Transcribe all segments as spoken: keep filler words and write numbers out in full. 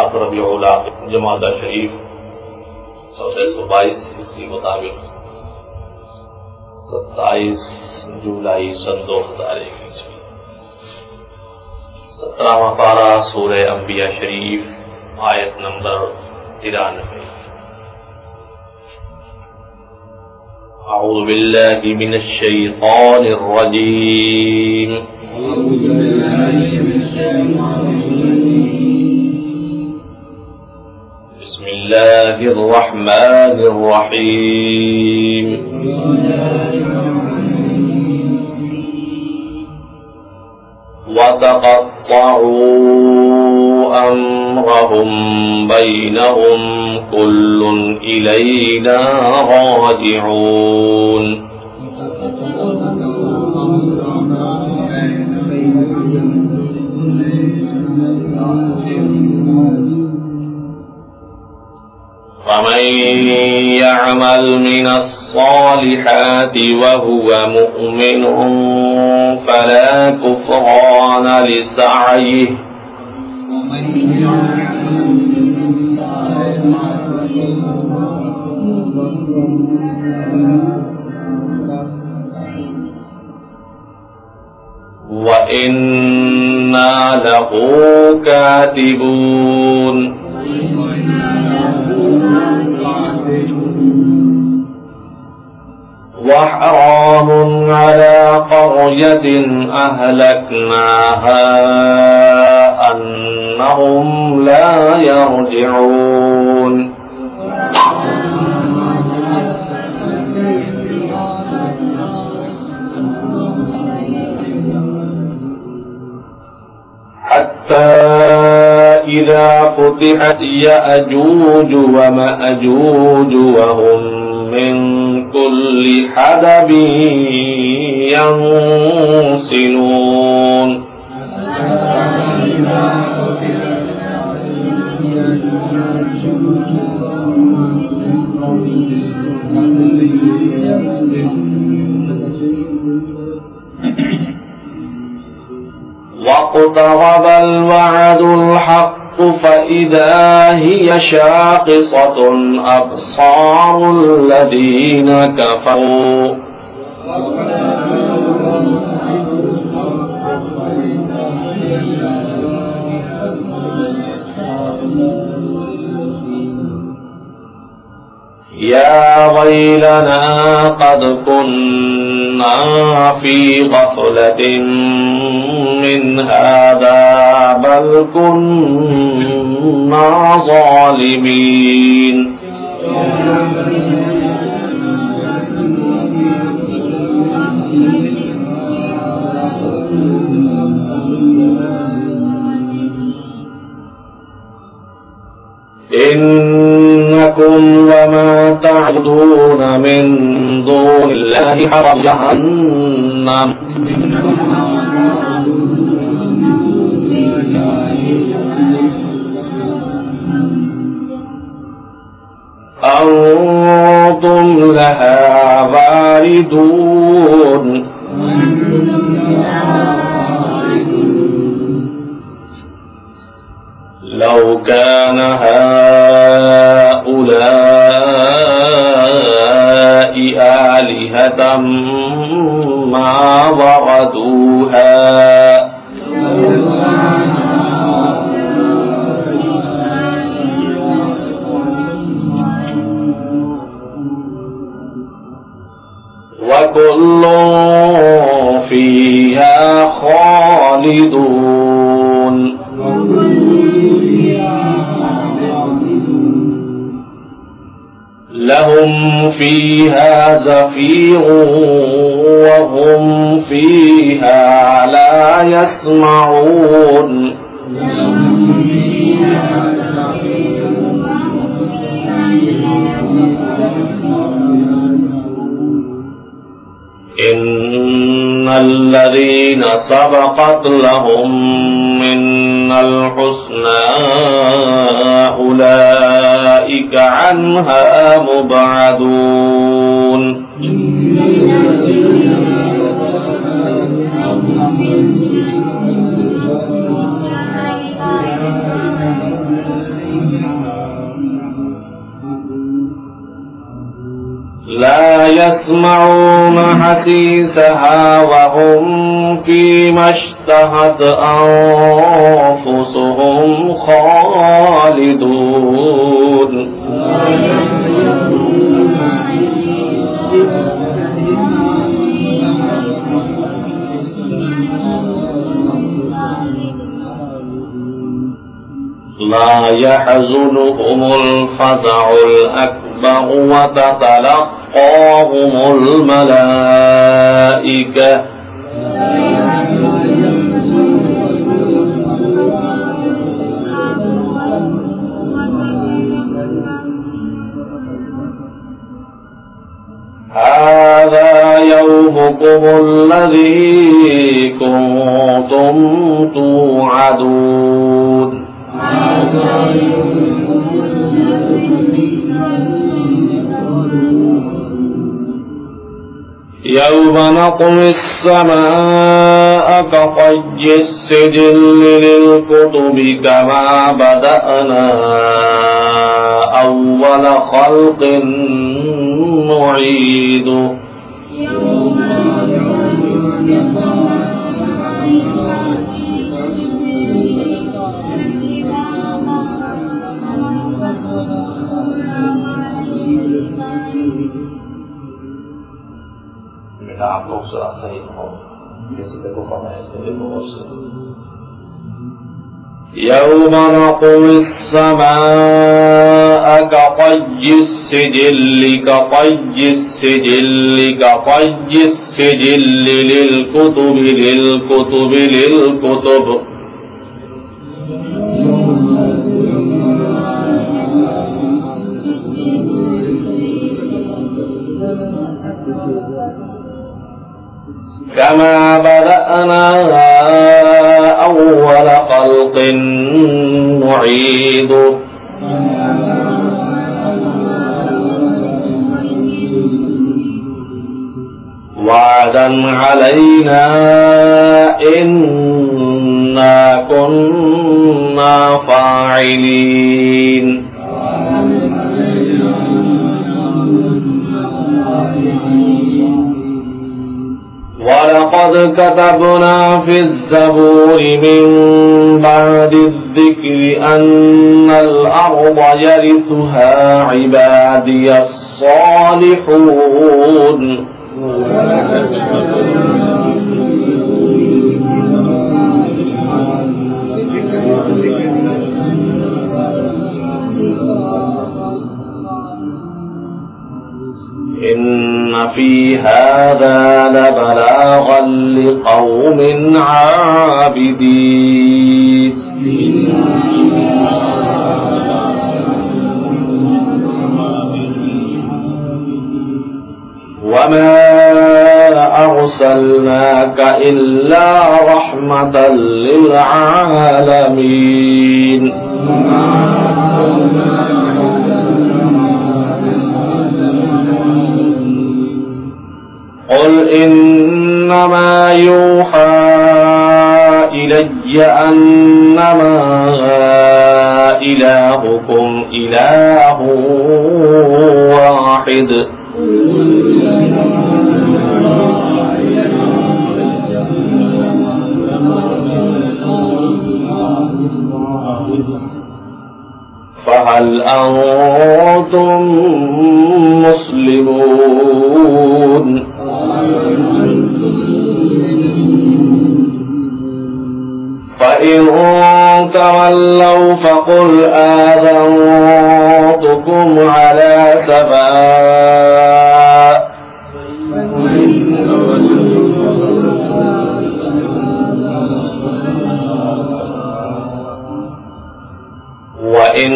सात रबीउल आखिर जमादा शरीफ चौदह सौ बाईस इसी मुताबिक सत्ताईस जुलाई सन दो हजार इक्कीस में सत्रहवां पारा सूरह अंबिया शरीफ आयत नंबर तिरानवे। अऊज़ु बिल्लाहि मिनश शैतानिर रजीम। बिस्मिल्लाहिर रहमानिर रहीम। वतक़त्तअू अम्रहुम बैनहुम कुल्लुन इलैना राजिऊन। फमन यअमल मिनस्सालिहाति वहुव मुमिनुन फला कुफ्रान लिसअयिहि व इन्ना लहू कातिबून। वहरामुन अला क़र्यतिन अहलकनाहा अन्नहुम ला यरजिऊन। हत्ता इज़ा फुतिहत यअजूज व मअजूज व हुम मिन कुल्ली हदबिन यंसिलून। वक़्तरबल वअदुल हक़्क़ फ़इज़ा हिय शाख़िसतुन अब्सारुल लज़ीना कफ़रू। या वैलना क़द कुन्ना फ़ी ग़फ़लतिन मिन हाज़ा बल कुन्ना ज़ालिमीन। इन्नकुम वमा तअबुदून मिन दूनिल्लाहि हसब जहन्नम अंतुम लहा वारिदून। लौ कान हाउलाइ आलिहतम मा वरदूहा वकुल्लुन फीहा खालिदून। लहुम फीहा ज़फ़ीरुन वहुम फीहा ला यस्मऊन। इन्नल्लज़ीन सबक़त लहुम मिन्नल हुस्ना उलाइका अन्हा मुबअदून। لا يسمعون حسيسها وهم فيما اشتهت أنفسهم خالدون لا يحزنهم الفزع الأكبر وتتلقاهم الملائكة هذا يومكم الذي كنتم توعدون يوم نطوي السماء كطي السجل للكتب كما بدأنا أول خلق نعيده आप लोग सही हो किसी को फरमाया इसके बहुत से يوم نطوي السماء كطي السجل كطي السجل كطي السجل للكتب للكتب للكتب كما بدأنا أول خلق نعيده وعدا علينا إنا كنا فاعلين ولقد كتبنا في الزبور من بعد الذكر أن الأرض يرثها عبادي الصالحون إن في هذا لبلاغا لقوم عابدين وما أرسلناك إلا رحمة للعالمين قل إنما يوحى إلي أنما إلهكم إله واحد فهل أنتم مسلمون فإن تولوا فقل آذنتكم على سواء وإن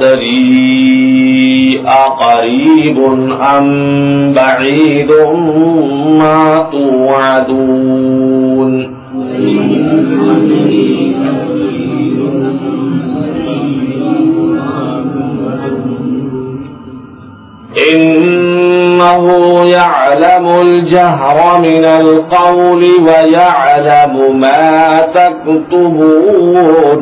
أدري أقريب أم بعيد ما توعدون إنه يعلم الجهر من القول ويعلم ما تكتبون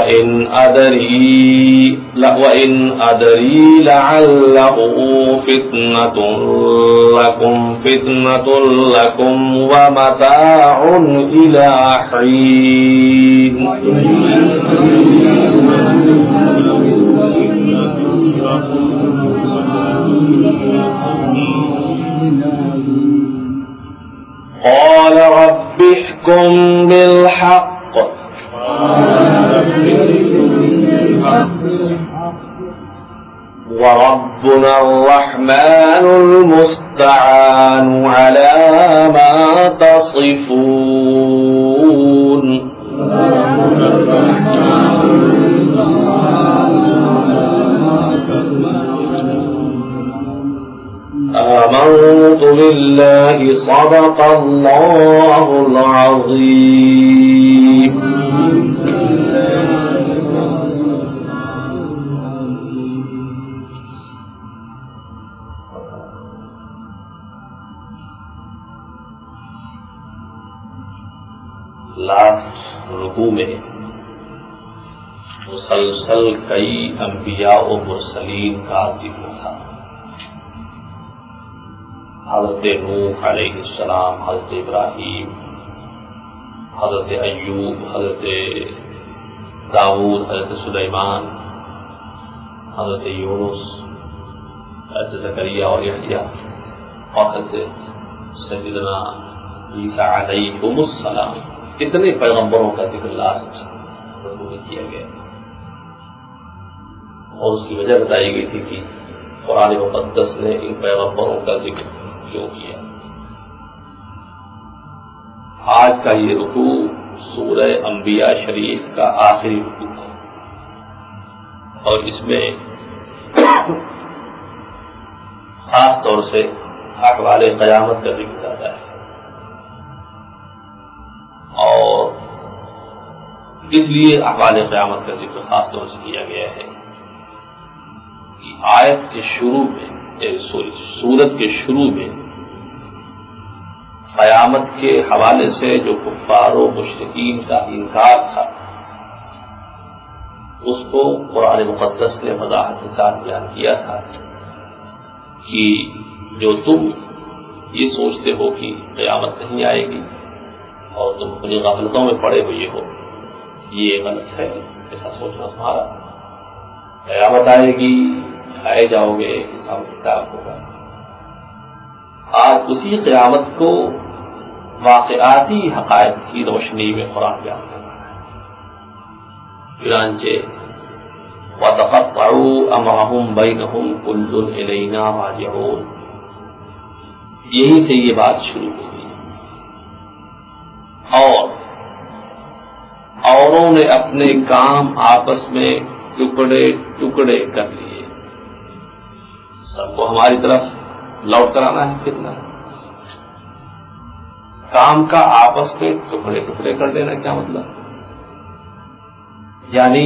وَإِنْ أَدْرِي وَإِنْ أَدْرِي لَعَلَّهُ فِتْنَةٌ لَكُمْ فِتْنَةٌ لَكُمْ وَمَتَاعٌ إِلَى حِينٍ. قال رب احكم بالحق وربنا الرحمن المستعان على ما تصفون. آمنت بالله صدق الله العظيم. لاسٹ رکوع میں مسلسل کئی انبیاء و مرسلین کا ذکر تھا. حضرت نوح علیہ السلام، حضرت ابراہیم، حضرت ایوب، حضرت داؤد، حضرت سلیمان، حضرت یونس، حضرت زکریا اور یحییٰ، اور حضرت سیدنا عیسیٰ علیہم السلام. کتنے پیغمبروں کا ذکر لاسٹ رکوع میں کیا گیا اور اس کی وجہ بتائی گئی تھی کہ قرآن مقدس نے ان پیغمبروں کا ذکر کیوں کیا. آج کا یہ رکوع سورہ انبیاء شریف کا آخری رکوع ہے اور اس میں خاص طور سے احوال قیامت کا ذکر آتا ہے اور اس لیے احوال قیامت کا ذکر خاص طور سے کیا گیا ہے کہ آیت کے شروع میں سورت کے شروع میں قیامت کے حوالے سے جو کفار و مشرکین کا انکار تھا اس کو قرآن مقدس نے وضاحت کے ساتھ بیان کیا تھا کہ جو تم یہ سوچتے ہو کہ قیامت نہیں آئے گی اور تم اپنی غفلتوں میں پڑے ہوئے ہو، یہ غلط ہے. ایسا سوچنا تمہارا. قیامت آئے گی، کھائے جاؤ گے، حساب کتاب ہوگا. آج اسی قیامت کو واقعاتی حقائق کی روشنی میں قرآن بیان کر رہا ہے. چنانچہ وَتَقَطَّعُوا أَمْرَهُمْ بَيْنَهُمْ كُلٌّ إِلَيْنَا رَاجِعُونَ، یہی سے یہ بات شروع ہوئی. اور اوروں نے اپنے کام آپس میں ٹکڑے ٹکڑے کر لیے. سب کو ہماری طرف لوٹ کر آنا ہے، کتنا کام کا آپس میں ٹکڑے ٹکڑے کر دینا کیا مطلب؟ یعنی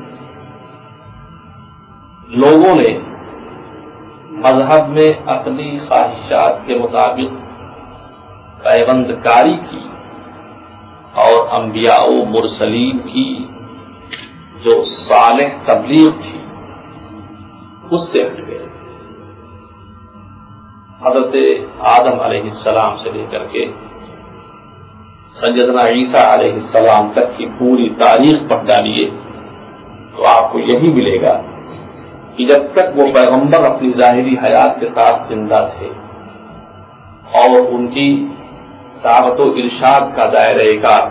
لوگوں نے مذہب میں اپنی خواہشات کے مطابق پیوند کاری کی اور انبیاء و مرسلین کی جو صالح تبلیغ تھی اس سے ہٹ گئے. حضرت آدم علیہ السلام سے لے کر کے سیدنا عیسیٰ علیہ السلام تک کی پوری تاریخ پڑھ ڈالیے تو آپ کو یہی ملے گا کہ جب تک وہ پیغمبر اپنی ظاہری حیات کے ساتھ زندہ تھے اور ان کی دعوت و ارشاد کا دائرہ کار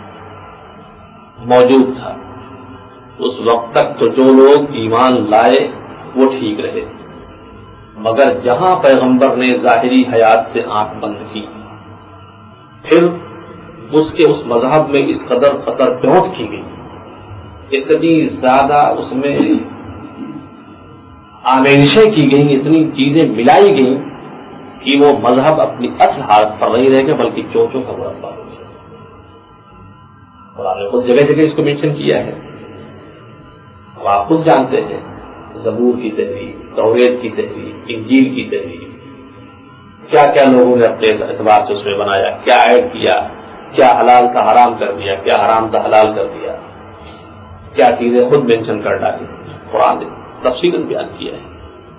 موجود تھا، اس وقت تک تو جو لوگ ایمان لائے وہ ٹھیک رہے، مگر جہاں پیغمبر نے ظاہری حیات سے آنکھ بند کی پھر اس کے اس مذہب میں اس قدر قطر پہنچ کی گئی، اتنی زیادہ اس میں آمیزشیں کی گئیں، اتنی چیزیں ملائی گئیں کہ وہ مذہب اپنی اصل حالت پر نہیں رہ گئے بلکہ چوچوں کا مربع ہو گیا. قرآن نے خود جگہ جگہ اس کو مینشن کیا ہے. اب آپ خود جانتے ہیں زبور کی تحریر، توریت کی تحریر، انجیل کی تحریر، کیا کیا لوگوں نے اپنے اعتبار سے اس میں بنایا، کیا ایڈ کیا، کیا حلال کا حرام کر دیا، کیا حرام کا حلال کر دیا. کیا چیزیں خود مینشن کر ڈالی، قرآن نے تفصیلاً بیان کیا ہے.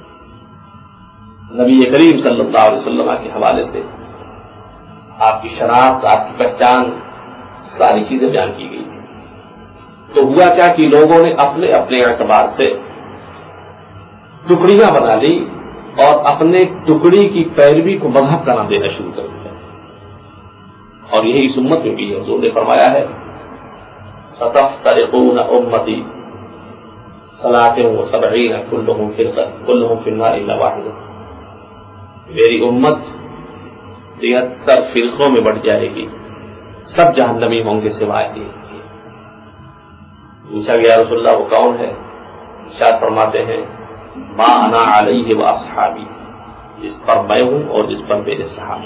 نبی کریم صلی اللہ علیہ وسلم کے حوالے سے آپ کی شناخت، آپ کی پہچان، ساری چیزیں بیان کی گئی تھی. تو ہوا کیا کہ لوگوں نے اپنے اپنے اعتبار سے ٹکڑیاں بنا لی اور اپنے ٹکڑی کی پیروی کو مذہب کا نام دینا شروع کر دیا. اور یہی اس امت میں بھی ہے. حضور نے فرمایا ہے ستفترقون امتی ثلاث وسبعین کلہم فرقہ کلہم فی النار الا واحدہ. میری امت تہتر فرقوں میں بٹ جائے گی، سب جہنمی ہوں گے سوائے ایک کے. پوچھا گیا رسول اللہ وہ کون ہے؟ ارشاد فرماتے ہیں ما انا علیہ واصحابی، جس پر میں ہوں اور جس پر میرے صحابہ.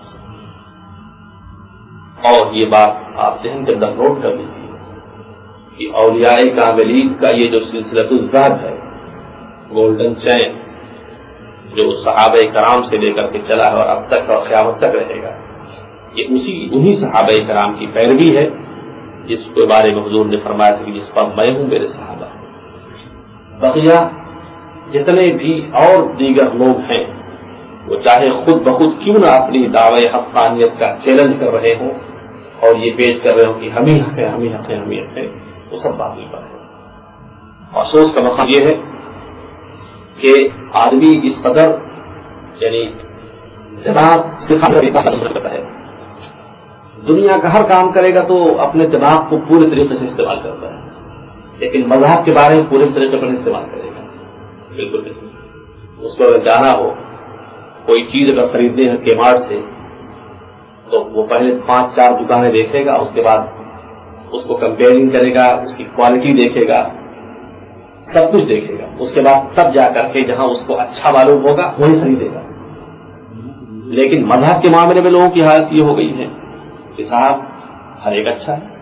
اور یہ بات آپ ذہن کے اندر نوٹ کر لیجیے کہ اولیاء کاملین کا یہ جو سلسلۃ الذہب ہے، گولڈن چین، جو صحابہ کرام سے لے کر کے چلا ہے اور اب تک اور قیامت تک رہے گا، یہ اسی انہی صحابہ کرام کی پیروی ہے جس کے بارے میں حضور نے فرمایا تھا کہ جس پر میں ہوں میرے صحابہ. بقیہ جتنے بھی اور دیگر لوگ ہیں وہ چاہے خود بخود کیوں نہ اپنی دعوی حقانیت کا چیلنج کر رہے ہوں اور یہ پیش کر رہے ہوں کہ ہم ہی حق ہیں، ہم ہی حق ہیں، ہم ہی حق ہیں، وہ سب باطل پر ہے. افسوس کا مقام یہ ہے کہ آدمی اس قدر یعنی جناب سکھاتا ہے، دنیا کا ہر کام کرے گا تو اپنے دماغ کو پورے طریقے سے استعمال کرتا ہے، لیکن مذہب کے بارے میں پورے طریقے پر استعمال کرے گا بالکل نہیں. اس کو اگر جانا ہو کوئی چیز اگر خریدنے ہے کے مارٹ سے تو وہ پہلے پانچ چار دکانیں دیکھے گا، اس کے بعد اس کو کمپیئرنگ کرے گا، اس کی کوالٹی دیکھے گا، سب کچھ دیکھے گا، اس کے بعد تب جا کر کے جہاں اس کو اچھا معلوم ہوگا وہی خریدے گا. لیکن مذہب کے معاملے میں لوگوں کی حالت یہ ہو گئی ہے کہ صاحب ہر ایک اچھا ہے.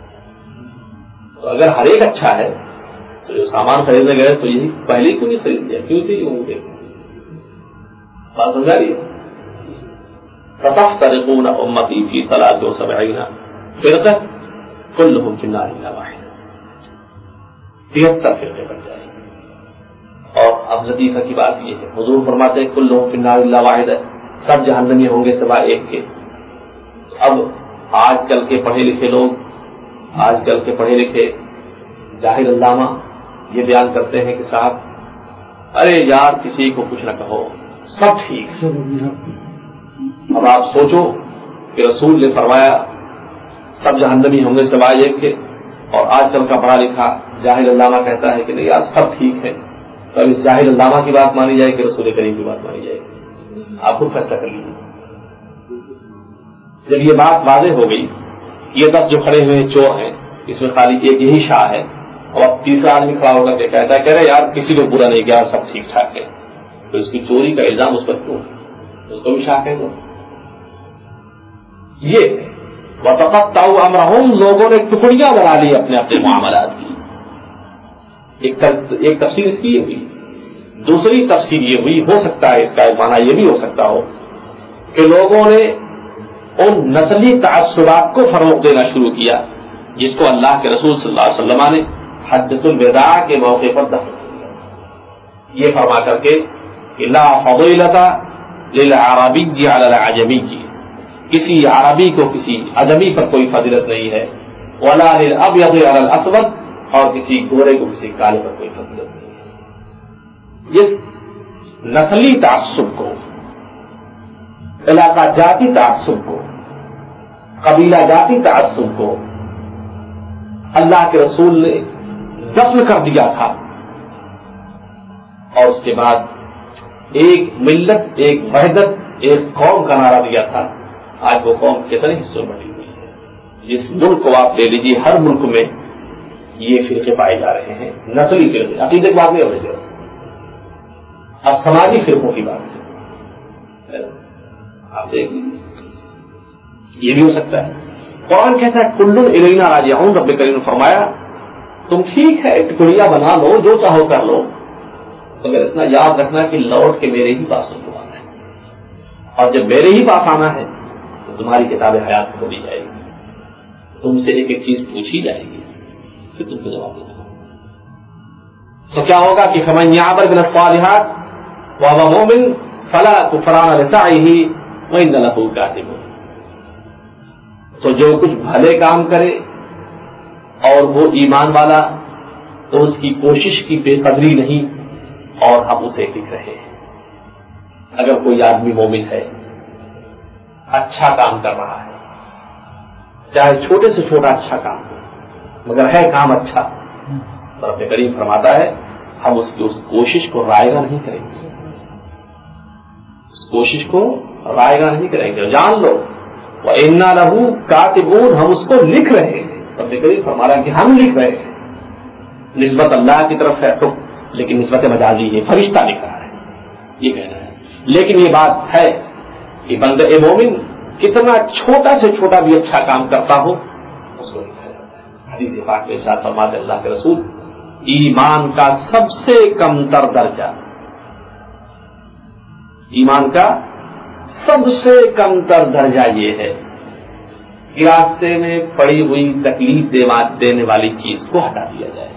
تو اگر ہر ایک اچھا ہے تو جو سامان خریدنے گئے تو یہی پہلے کیوں نہیں خرید لیا، کیوں تھی وہ دیکھ بات سمجھا رہی ہے. ستفترقون امتی فی ثلاث وسبعین فرقہ کلہم فی النار الا واحدہ. تہتر فرقے بن جائیں گے. اور اب لطیفہ کی بات یہ ہے، حضور فرماتے ہیں کلہم فی النار الا واحدہ، سب جہنمی ہوں گے سوائے ایک کے. اب آج کل کے پڑھے لکھے لوگ، آج کل کے پڑھے لکھے جاہل علامہ یہ بیان کرتے ہیں کہ صاحب ارے یار کسی کو کچھ نہ کہو، سب ٹھیک. اب آپ سوچو کہ رسول نے فرمایا سب جہنمی ہوں گے سوائے ایک کے، اور آج کل کا پڑھا لکھا جاہل علامہ کہتا ہے کہ نہیں یار سب ٹھیک ہے. تو اب اس جاہل علامہ کی بات مانی جائے کہ رسول کریم کی بات مانی جائے؟ آپ خود فیصلہ کر لیجیے. جب یہ بات واضح ہو گئی، یہ دس جو کھڑے ہوئے چور ہیں اس میں خالی ایک یہی شاہ ہے، اور اب تیسرا آدمی کھڑا ہو کر کے کہتا ہے کہ ارے یار کسی کو برا نہیں کیا، سب ٹھیک ٹھاک ہے، تو اس کی چوری کا الزام اس پر کیوں؟ اس کو بھی شاہ کہہ دو. یہ وَتَقَطَّعُوا أَمْرَهُمْ، لوگوں نے ٹکڑیاں بنا لی اپنے اپنے معاملات کی. ایک تفسیر اس کی یہ ہوئی. دوسری تفسیر یہ ہوئی، ہو سکتا ہے اس کا معنی یہ بھی ہو سکتا ہو کہ لوگوں نے ان نسلی تعصبات کو فروغ دینا شروع کیا جس کو اللہ کے رسول صلی اللہ علیہ وسلم نے حجۃ الوداع کے موقع پر دفن کیا، یہ فرما کر کے کہ لا فضیلۃ للعربی علی العجمی، کسی عربی کو کسی عجمی پر کوئی فضیلت نہیں ہے، ولا للابیض علی الاسود، اور کسی گورے کو کسی کالے پر کوئی فضیلت نہیں ہے. اس نسلی تعصب کو، علاقہ جاتی تعصب کو، قبیلہ جاتی تعصب کو اللہ کے رسول نے دفن کر دیا تھا، اور اس کے بعد ایک ملت، ایک وحدت، ایک قوم کا نعرہ دیا تھا. آج وہ قوم کتنے حصوں میں بٹی ہوئی ہے. جس ملک کو آپ لے لیجیے، ہر ملک میں یہ فرقے پائے جا رہے ہیں، نسلی فرقے. عقیدے کی بات نہیں ہو رہی ہے، اب سماجی فرقوں کی بات ہے. آپ دیکھیں یہ بھی ہو سکتا ہے. قرآن کہتا ہے کل الینا راجعون، رب کریم نے فرمایا تم ٹھیک ہے ٹکڑیاں بنا لو، جو چاہو کر لو، مگر اتنا یاد رکھنا کہ لوٹ کے میرے ہی پاس آنا ہے، اور جب میرے ہی پاس آنا ہے تو تمہاری کتاب حیات کھولی جائے گی، تم سے ایک ایک چیز پوچھی جائے گی. پھر تم کو جواب دینا. تو کیا ہوگا کہ فمن یعمل من الصالحات وهو مؤمن فلا کفران لسعیہ وان له کاتبون. تو جو کچھ بھلے کام کرے اور وہ ایمان والا تو اس کی کوشش کی بے قدری نہیں اور ہم اسے لکھ رہے ہیں. اگر کوئی آدمی مومن ہے اچھا کام کر رہا ہے چاہے چھوٹے سے چھوٹا اچھا کام ہو مگر ہے کام اچھا تو رب کریم فرماتا ہے ہم اس کی اس کوشش کو رائیگاں نہیں کریں گے. اس کوشش کو رائیگاں نہیں کریں گے. جان لو وَإِنَّا لَهُ كَاتِبُونَ ہم اس کو لکھ رہے ہیں. رب کریم فرما رہا ہے کہ ہم لکھ رہے ہیں. نسبت اللہ کی طرف ہے تو لیکن نسبت مجازی ہے فرشتہ لکھ رہا ہے یہ کہنا ہے. لیکن یہ بات ہے کہ بندہ مومن کتنا چھوٹا سے چھوٹا بھی اچھا کام کرتا ہو اس کو لکھا جاتا ہے. حدیث پاک میں ارشاد فرماتے اللہ کے رسول ایمان کا سب سے کم تر درجہ ایمان کا سب سے کم تر درجہ یہ ہے کہ راستے میں پڑی ہوئی تکلیف دینے والی چیز کو ہٹا دیا جائے.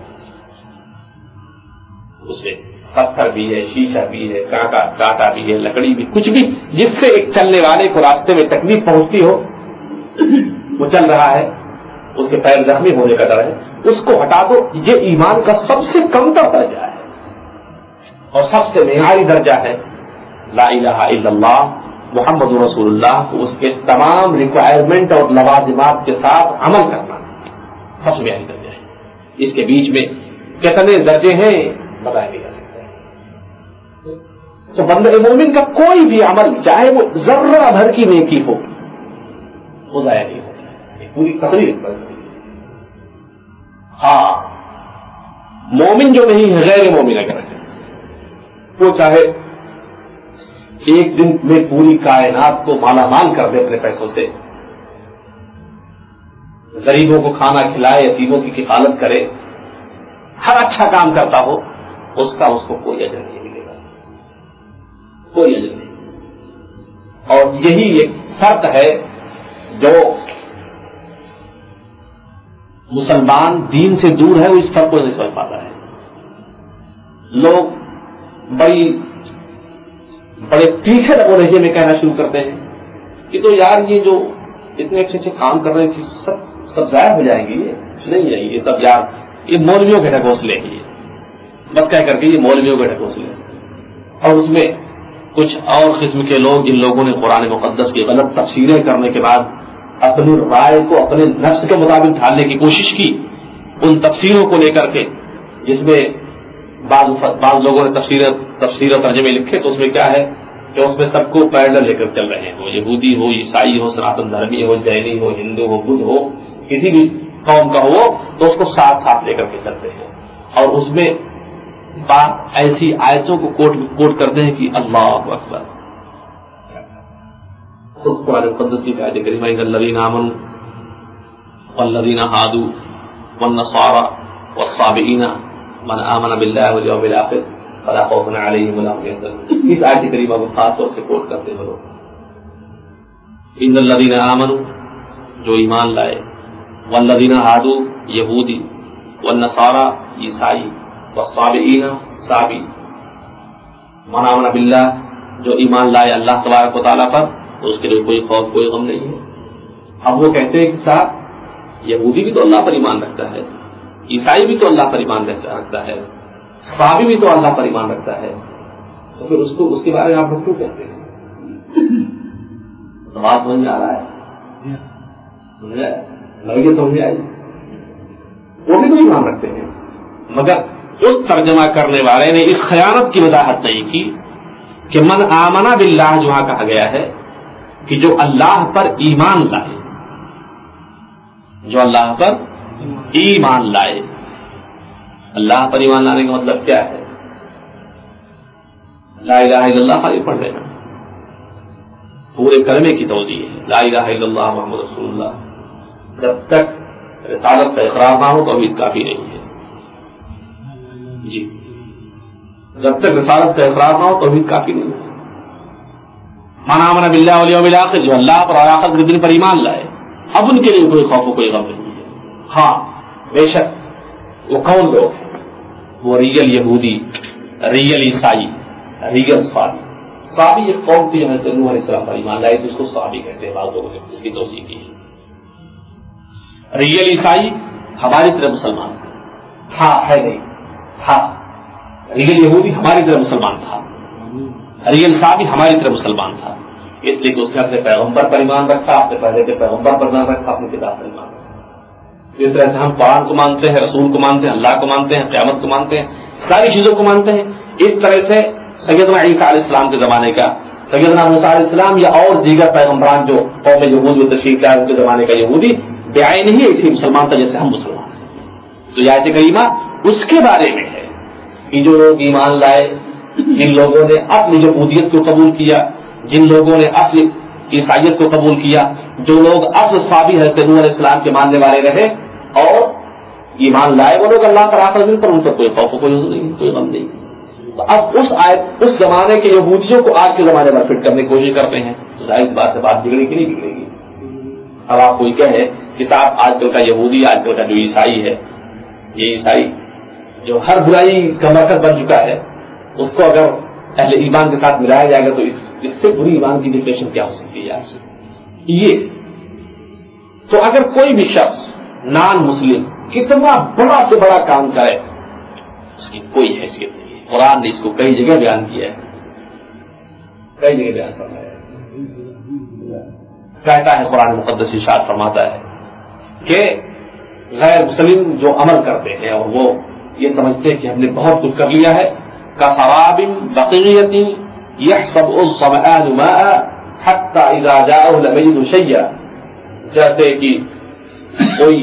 اس میں پتھر بھی ہے شیشہ بھی ہے کانٹا کانٹا بھی ہے لکڑی بھی کچھ بھی جس سے ایک چلنے والے کو راستے میں تکلیف پہنچتی ہو وہ چل رہا ہے اس کے پیر زخمی ہونے کا ڈر ہے اس کو ہٹا دو. یہ ایمان کا سب سے کم تر درجہ ہے اور سب سے معیاری درجہ ہے لا الہ الا اللہ محمد رسول اللہ کو اس کے تمام ریکوائرمنٹ اور لوازمات کے ساتھ عمل کرنا سب سے معیاری درجہ ہے. اس کے بیچ میں کتنے درجے ہیں بتایا نہیں جا سکتا. تو بندہ مومن کا کوئی بھی عمل چاہے وہ ذرہ بھر کی نیکی ہو وہ ضائع نہیں ہوتا. پوری تقریر بنتی ہے. ہاں مومن جو نہیں ہے غیر مومن اگر ہے وہ چاہے ایک دن میں پوری کائنات کو مالا مال کر دے اپنے پیسوں سے غریبوں کو کھانا کھلائے یتیموں کی کفالت کرے ہر اچھا کام کرتا ہو اس کا اس کو کوئی اجر نہیں ملے گا کوئی اجر نہیں. اور یہی ایک فرق ہے جو مسلمان دین سے دور ہے وہ اس فرق کو نہیں سمجھ پاتا ہے. لوگ بڑی بڑے تیکھے لہجے میں کہنا شروع کرتے ہیں کہ تو یار یہ جو اتنے اچھے اچھے کام کر رہے ہیں کہ سب سب ضائع ہو جائیں گے یہ نہیں ہے یہ سب یار یہ مولویوں کے ڈھکوسلے ہیں یہ بس کہہ کر کے یہ مولویوں کے ڈھکوسلے ہیں. اور اس میں کچھ اور قسم کے لوگ جن لوگوں نے قرآن مقدس کی غلط تفسیریں کرنے کے بعد اپنی رائے کو اپنے نفس کے مطابق ڈھالنے کی کوشش کی ان تفسیروں کو لے کر کے جس میں بعض بعض لوگوں نے تفسیر تفسیر اور ترجمے لکھے تو اس میں کیا ہے کہ اس میں سب کو پیرلل لے کر چل رہے ہیں. وہ یہودی ہو عیسائی ہو سناتن دھرمی ہو جینی ہو ہندو ہو بدھ ہو کسی بھی قوم کا ہو تو اس کو ساتھ ساتھ لے کر کے چلتے ہیں. اور اس میں بات ایسی آیتوں کو کوٹ کوٹ کرتے ہیں کہ اللہ اکبر خود قرآن مقدس کی آیت کریمہ ان الذین آمنوا والذین ہادوا والنصارى والصابئین من آمن باللہ والیوم الآخر فلا خوف علیہم ولا هم يحزنون. اس آیت کریمہ کو خاص طور سے کوٹ کرتے ہیں لوگ. ان الذین آمنوا جو ایمان لائے والذین ہادوا یہودی والنصارى عیسائی والصابئین صابی من آمن باللہ جو ایمان لائے اللہ تبارک و تعالیٰ پر تو اس کے لیے کوئی خوف کوئی غم نہیں ہے. اب وہ کہتے ہیں کہ صاحب یہودی بھی تو اللہ پر ایمان رکھتا ہے عیسائی بھی تو اللہ پر ایمان رکھتا ہے صابی بھی تو اللہ پر ایمان رکھتا ہے تو پھر اس کو اس کے بارے میں آپ لوگ کیوں کہتے ہیں؟ سوال سمجھ میں آ رہا ہے لگے تو آئی وہ بھی تو ایمان رکھتے ہیں مگر اس ترجمہ کرنے والے نے اس خیانت کی وضاحت نہیں کی کہ من آمنا باللہ جو وہاں کہا گیا ہے کہ جو اللہ پر ایمان لائے جو اللہ پر ایمان لائے. اللہ پر ایمان لانے کا مطلب کیا ہے؟ لا الہ الا اللہ خالی پڑھ لینا پورے کلمے کی توضیح ہے. لا الہ الا اللہ محمد رسول اللہ. جب تک رسالت کا اقرار نہ ہو توحید کافی نہیں ہے. جی جب تک رسالت کا اقرار نہ ہو توحید کافی نہیں ہے. من آمن باللہ والیوم الآخر جو اللہ پر اور آخرت کے دن پر ایمان لائے اب ان کے لیے کوئی خوف و کوئی غم نہیں ہے. ہاں بے شک وہ کون لوگ ہیں؟ وہ ریئل یہودی، ریئل عیسائی، ریئل صابی. صابی ایک قوم تھی حضرت نوح علیہ السلام پر ایمان لائی تو اس کو صابی کہتے ہیں، بعض لوگوں نے اس کی توضیح کی. ریئل عیسائی ہماری طرح مسلمان تھا، ہے نہیں تھا. ریئل یہودی ہماری طرح مسلمان تھا، ریئل صابی ہماری طرح مسلمان تھا، اس لیے کہ اس نے اپنے پیغمبر پر ایمان رکھا، اپنے پہلے کے پیغمبر پر ایمان رکھا، اپنی کتاب پر ایمان رکھا. اس طرح سے ہم قرآن کو مانتے ہیں، رسول کو مانتے ہیں، اللہ کو مانتے ہیں، قیامت کو مانتے ہیں، ساری چیزوں کو مانتے ہیں. اس طرح سے سیدنا عیسیٰ علیہ السلام کے زمانے کا، سیدنا موسیٰ علیہ السلام یا اور دیگر پیغمبران جو قوم یہود میں تشریف لائے ان کے زمانے کا یہودی بعین نہیں ایسی مسلمان تھا جیسے ہم مسلمان ہیں. تو یہ آیت کریمہ اس کے بارے میں ہے کہ جو لوگ ایمان لائے، جن لوگوں نے اصل یہودیت کو قبول کیا، جن لوگوں نے اصل عیسائیت کو قبول کیا، جو لوگ اصل صابی حضرت نوح علیہ السلام کے ماننے والے رہے اور ایمان لائے، وہ لوگ اللہ پر آخر دن پر ان پر کوئی خوف و کوئی حزن نہیں، کوئی غم نہیں. تو اب اس آیت اس زمانے کے یہودیوں کو آج کے زمانے میں فٹ کرنے کی کوشش کرتے ہیں، تو ظاہر اس بات سے بات بگڑے کہ نہیں بگڑے گی. اب آپ کوئی کہے کہ صاحب آج کل کا یہودی، آج کل کا جو عیسائی ہے، یہ عیسائی جو ہر برائی کا مرکز بن چکا ہے، اس کو اگر اہل ایمان کے ساتھ ملایا جائے گا تو اس اس سے بری ایمان کی ڈیفینیشن کیا ہو سکتی ہے؟ یہ تو اگر کوئی بھی شخص نان مسلم کتنا بڑا سے بڑا کام کرے اس کی کوئی حیثیت نہیں ہے. قرآن نے اس کو کئی جگہ بیان کیا ہے، کئی جگہ بیان فرمایا ہے. کہتا ہے قرآن مقدس ارشاد فرماتا ہے کہ غیر مسلم جو عمل کرتے ہیں اور وہ یہ سمجھتے ہیں کہ ہم نے بہت کچھ کر لیا ہے، کسراب بقیۃ یحسب الظمآن ماء حتى اذا جاءه لم یجد شیئا، جیسے کہ کوئی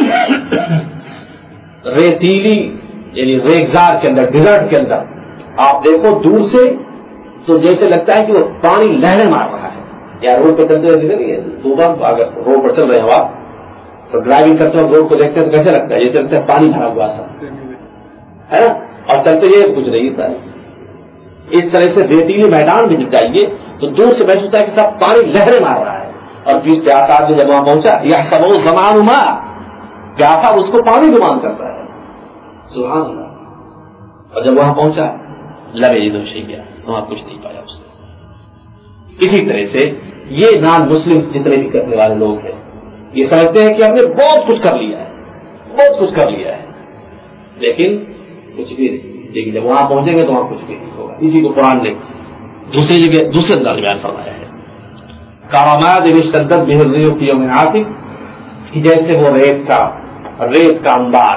ریتیلی یعنی ریگزار کے اندر، ڈیزرٹ کے اندر آپ دیکھو دور سے تو جیسے لگتا ہے کہ وہ پانی لہریں مار رہا ہے. یا روڈ پہ چلتے ہوئے نہیں ہے صبح اگر روڈ پر چل رہے ہیں آپ تو ڈرائیونگ کرتے ہیں روڈ کو دیکھتے ہیں تو کیسے لگتا ہے؟ جیسے لگتا ہے پانی بھرا ہوا سب ہے نا، اور چلتے یہ کچھ نہیں ہوتا ہے. اس طرح سے ریتیلی میدان بھی جب جائیے تو دور سے محسوس ہوتا ہے کہ سب پانی لہریں مار رہا ہے. اور پھر پیاسا آدمی جب وہاں پہنچا یا سب زمان ماء، پیاسا اس کو پانی گمان کرتا ہے، سبحان اللہ. اور جب وہاں پہنچا لم یجد شیئا، وہاں کچھ نہیں پایا اس نے. اسی طرح سے یہ نان مسلم جتنے بھی کرنے والے لوگ ہیں یہ سمجھتے ہیں کہ ہم نے بہت کچھ کر لیا ہے، بہت کچھ کر لیا ہے، لیکن کچھ بھی نہیں. لیکن جب وہاں پہنچیں گے تو وہاں کچھ بھی نہیں ہوگا. اسی کو قرآن نے دوسری جگہ دوسرے انداز بیان فرمایا ہے، کارامات شدت بہریوں کی یوم عاصف، جیسے وہ ریت کا ریت کا انبار،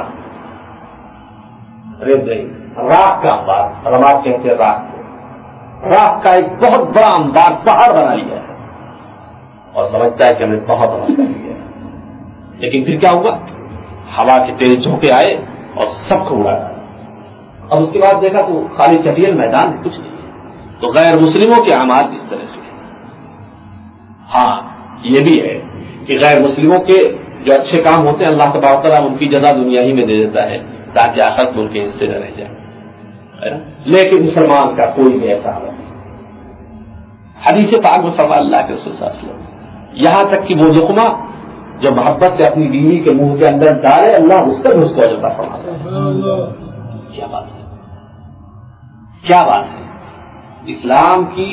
ریت نہیں راکھ کا انبار، رماد کہتے ہیں راکھ کو، راکھ کا ایک بہت بڑا انبار پہاڑ بنا لیا ہے اور سمجھتا ہے کہ ہم نے بہت عمل کر لیا ہے. لیکن پھر کیا ہوا؟ ہوا کے تیز جھونکے آئے اور سب کو اڑایا. اب اس کے بعد دیکھا تو خالی چٹیل میدان ہے، کچھ نہیں ہے. تو غیر مسلموں کے اعمال اس طرح سے. ہاں یہ بھی ہے کہ غیر مسلموں کے جو اچھے کام ہوتے ہیں اللہ تبارک و تعالیٰ ان کی جزا دنیا ہی میں دے دیتا ہے تاکہ آخرت میں ان کے حصے نہ رہ جائے. لیکن مسلمان کا کوئی بھی ایسا عمل نہیں. حدیث پاک میں فرمایا اللہ کے رسول صلی اللہ علیہ وسلم، یہاں تک کہ وہ لقمہ جو محبت سے اپنی بیوی کے منہ کے اندر ڈالے اللہ اس پر اس کو اجر عطا فرماتا ہے. کیا بات ہے، کیا بات ہے. اسلام کی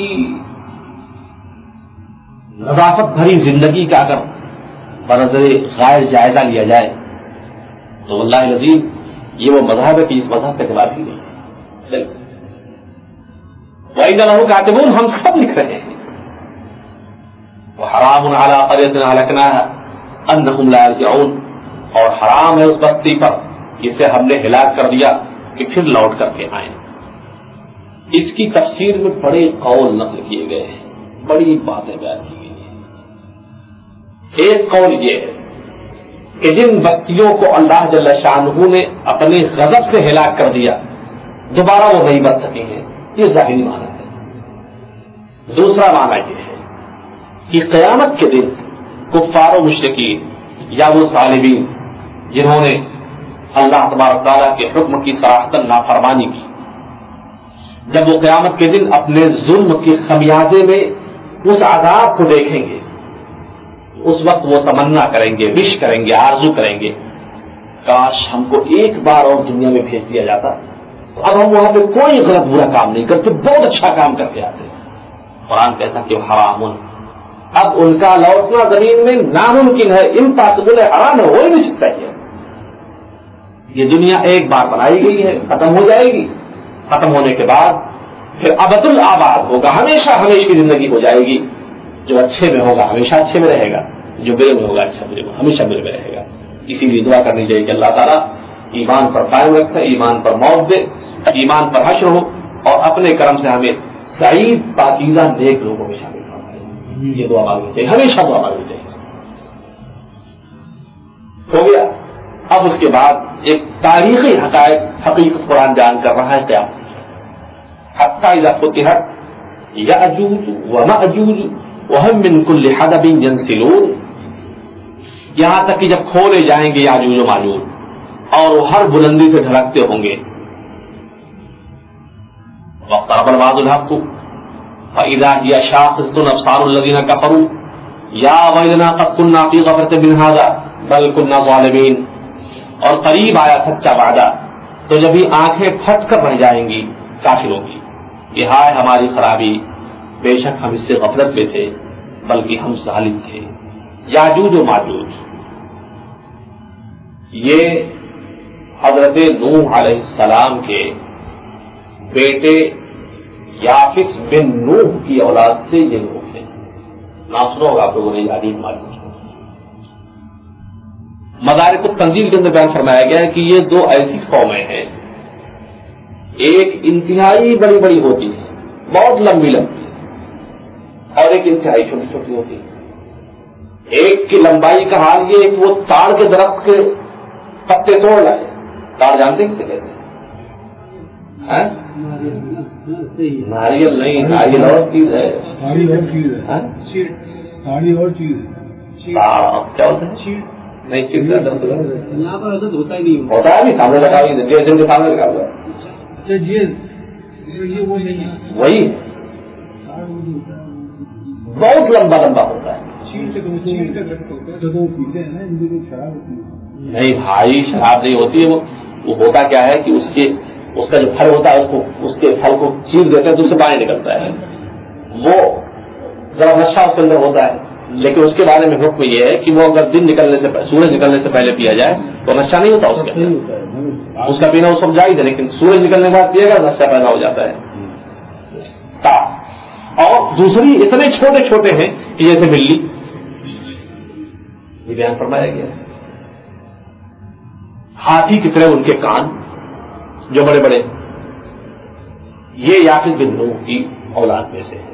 نظافت بھری زندگی کا اگر بنظر غیر جائزہ لیا جائے تو واللہ العظیم یہ وہ مذہب ہے کہ اس مذہب کا جواب ہی نہیں ہے. وَإِنَّ لَهُ كَاتِبُونَ، ہم سب لکھ رہے ہیں. وَحَرَامٌ عَلَىٰ قَرْيَةٍ أَهْلَكْنَاهَا أَنَّهُمْ لَا يَرْجِعُونَ، اور حرام ہے اس بستی پر جسے ہم نے ہلاک کر دیا کہ پھر لوٹ کر کے آئیں. اس کی تفسیر میں بڑے قول نقل کیے گئے ہیں، بڑی باتیں بیان کی گئی ہیں. ایک قول یہ ہے کہ جن بستیوں کو اللہ جل شانہ نے اپنے غضب سے ہلاک کر دیا دوبارہ وہ نہیں بچ سکیں گے، یہ ظاہری معنی ہے. دوسرا معنی یہ ہے کہ قیامت کے دن کفار و مشرکین یا وہ ظالمین جنہوں نے اللہ تبارک تعالیٰ کے حکم کی صراحتاً نافرمانی کی، جب وہ قیامت کے دن اپنے ظلم کے خمیازے میں اس عذاب کو دیکھیں گے اس وقت وہ تمنا کریں گے، وش کریں گے، آرزو کریں گے کاش ہم کو ایک بار اور دنیا میں بھیج دیا جاتا، تو اب ہم وہاں پہ کوئی غلط برا کام نہیں کرتے، بہت اچھا کام کر کے آتے۔ قرآن کہتا کہ حرام، اب ان کا لوٹنا زمین میں ناممکن ہے، امپاسبل ہے، حرام ہے، ہو ہی نہیں سکتا ہے۔ یہ دنیا ایک بار بنائی گئی ہے، ختم ہو جائے گی، ختم ہونے کے بعد پھر ابد الآباد ہوگا، ہمیشہ ہمیشہ کی زندگی ہو جائے گی۔ جو اچھے میں ہوگا ہمیشہ اچھے میں رہے گا، جو برے میں ہوگا اچھا برے میں ہمیشہ برے میں رہے گا۔ اسی لیے دعا کرنی چاہیے کہ اللہ تعالیٰ ایمان پر قائم رکھے، ایمان پر موت دے، ایمان پر حشر ہو، اور اپنے کرم سے ہمیں سعید پاکیزہ نیک لوگوں میں شامل فرمائے۔ یہ دعا مانگنی چاہیے، ہمیشہ دعا مانگنی چاہیے۔ ہو گیا۔ اب اس کے بعد ایک تاریخی حقائق حقیقت قرآن بیان کر رہا ہے قیامت، حتی اذا فتحت یأجوج ومأجوج وهم من كل حدب ينسلون، یہاں تک کہ جب کھولے جائیں گے یاجوج و ماجوج اور وہ ہر بلندی سے ڈھلکتے ہوں گے۔ واقترب الوعد الحق فإذا هي شاخصة أبصار الذين كفروا يا ويلنا قد كنا في غفلة من هذا بل كنا ظالمين، اور قریب آیا سچا وعدہ تو جب ہی آنکھیں پھٹ کر رہ جائیں گی کافروں کی، یہ ہائے ہماری خرابی، بے شک ہم اس سے غفلت میں تھے بلکہ ہم ظالم تھے۔ یاجوج و ماجوج یہ حضرت نوح علیہ السلام کے بیٹے یافس بن نوح کی اولاد سے یہ لوگ ہیں۔ نام سنا ہوگا آپ لوگوں نے یاجوج ماجوج۔ مدارک التنزیل کے اندر بیان فرمایا گیا ہے کہ یہ دو ایسی قومیں ہیں، ایک انتہائی بڑی بڑی ہوتی ہے، بہت لمبی لمبی، اور ایک انتہائی چھوٹی چھوٹی ہوتی ہے۔ ایک کی لمبائی کا حال یہ ہے کہ وہ تاڑ کے درخت کے پتے توڑ لائے۔ تاڑ جانتے کسے کہتے ہیں؟ ناریل نہیں، ناریل اور چیز ہے، کیا ہوتا ہے؟ نہیں چیز یہاں پر حضرت ہوتا ہی نہیں، ہوتا ہے بھی سامنے لگا ہوئی جن کے سامنے لگا ہوا وہی بہت لمبا لمبا ہوتا ہے۔ نہیں بھائی شراب نہیں ہوتی ہے، وہ وہ ہوتا کیا ہے کہ اس کے اس کا جو پھل ہوتا ہے اس کو اس کے پھل کو چیر دیتے ہیں تو اس سے پانی نکلتا ہے، وہ ذرا نشہ اس کے اندر ہوتا ہے، لیکن اس کے بارے میں حکم یہ ہے کہ وہ اگر دن نکلنے سے سورج نکلنے سے پہلے پیا جائے تو نشہ نہیں ہوتا اس کے اندر، اس کا پینا وہ سب جائز ہے، لیکن سورج نکلنے کے بعد پیے گا نشہ پیدا ہو جاتا ہے۔ اور دوسری اتنے چھوٹے چھوٹے ہیں کہ جیسے بلی، یہ بیان فرمایا گیا ہے۔ ہاتھی کی طرح ان کے کان جو بڑے بڑے، یہ یافس بن نوح کی اولاد میں سے ہے۔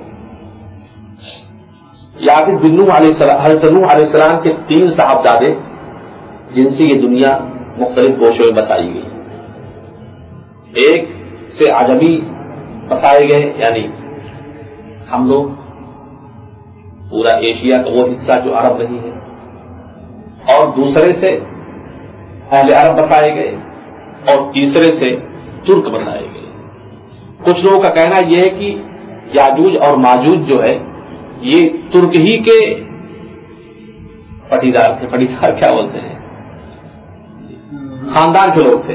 یافس بن نوح علیہ السلام، حضرت نوح علیہ السلام کے تین صاحبزادے جن سے یہ دنیا مختلف گوشوں میں بسائی گئی۔ ایک سے عجمی بسائے گئے، یعنی ہم لوگ پورا ایشیا کا وہ حصہ جو عرب نہیں ہے، اور دوسرے سے اہل عرب بسائے گئے، اور تیسرے سے ترک بسائے گئے۔ کچھ لوگوں کا کہنا یہ ہے کہ یاجوج اور ماجوج جو ہے یہ ترک ہی کے پٹیدار تھے، پٹیدار کیا بولتے ہیں، خاندان کے لوگ تھے۔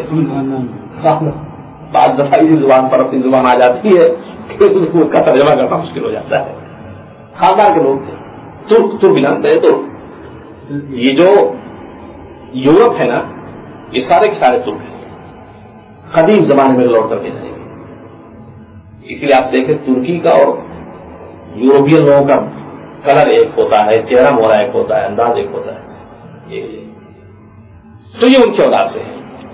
بعض دفعہ اسی زبان پر اپنی زبان آ جاتی ہے کہ اس کا ترجمہ کرنا مشکل ہو جاتا ہے۔ خاندان کے لوگ تھے، ترک ترک جانتے ہیں۔ تو یہ جو یورپ ہے نا، یہ سارے کے سارے ترک ہیں، قدیم زمانے میں لوٹ کر کے جائیں گے۔ اسی لیے آپ دیکھیں ترکی کا اور یورپین لوگوں کا کلر ایک ہوتا ہے، چہرہ مورا ایک ہوتا ہے، انداز ایک ہوتا ہے۔ تو یہ ان کی اولاد سے ہے۔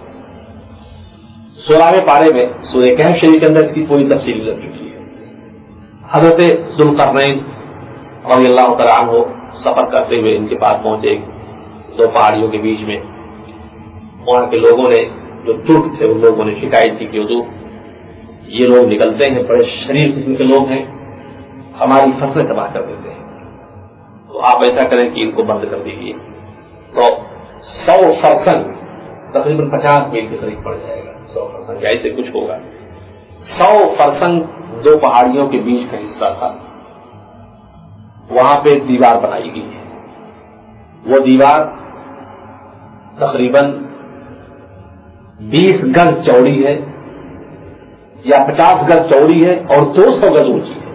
سولہویں پارے میں سورہ کہف شریف کے اندر اس کی پوری تفصیل لگ چکی ہے۔ حضرت ذوالقرنین رضی اللہ تعالیٰ عنہ سفر کرتے ہوئے ان کے پاس پہنچے دو پہاڑیوں کے بیچ میں۔ وہاں کے لوگوں نے، جو ترک تھے، ان لوگوں نے شکایت کی کہ حضور یہ لوگ نکلتے ہیں، بڑے شریر قسم کے لوگ ہیں، ہماری فصلیں تباہ کر دیتے ہیں، تو آپ ایسا کریں کہ ان کو بند کر دیجیے۔ تو سو فرسنگ تقریباً پچاس میل کے قریب پڑ جائے گا، سو فرسنگ ایسے کچھ ہوگا۔ سو فرسنگ دو پہاڑیوں کے بیچ کا حصہ تھا، وہاں پہ دیوار بنائی گئی ہے۔ وہ دیوار تقریباً بیس گز چوڑی ہے یا پچاس گز چوڑی ہے اور دو سو گز اونچی ہے.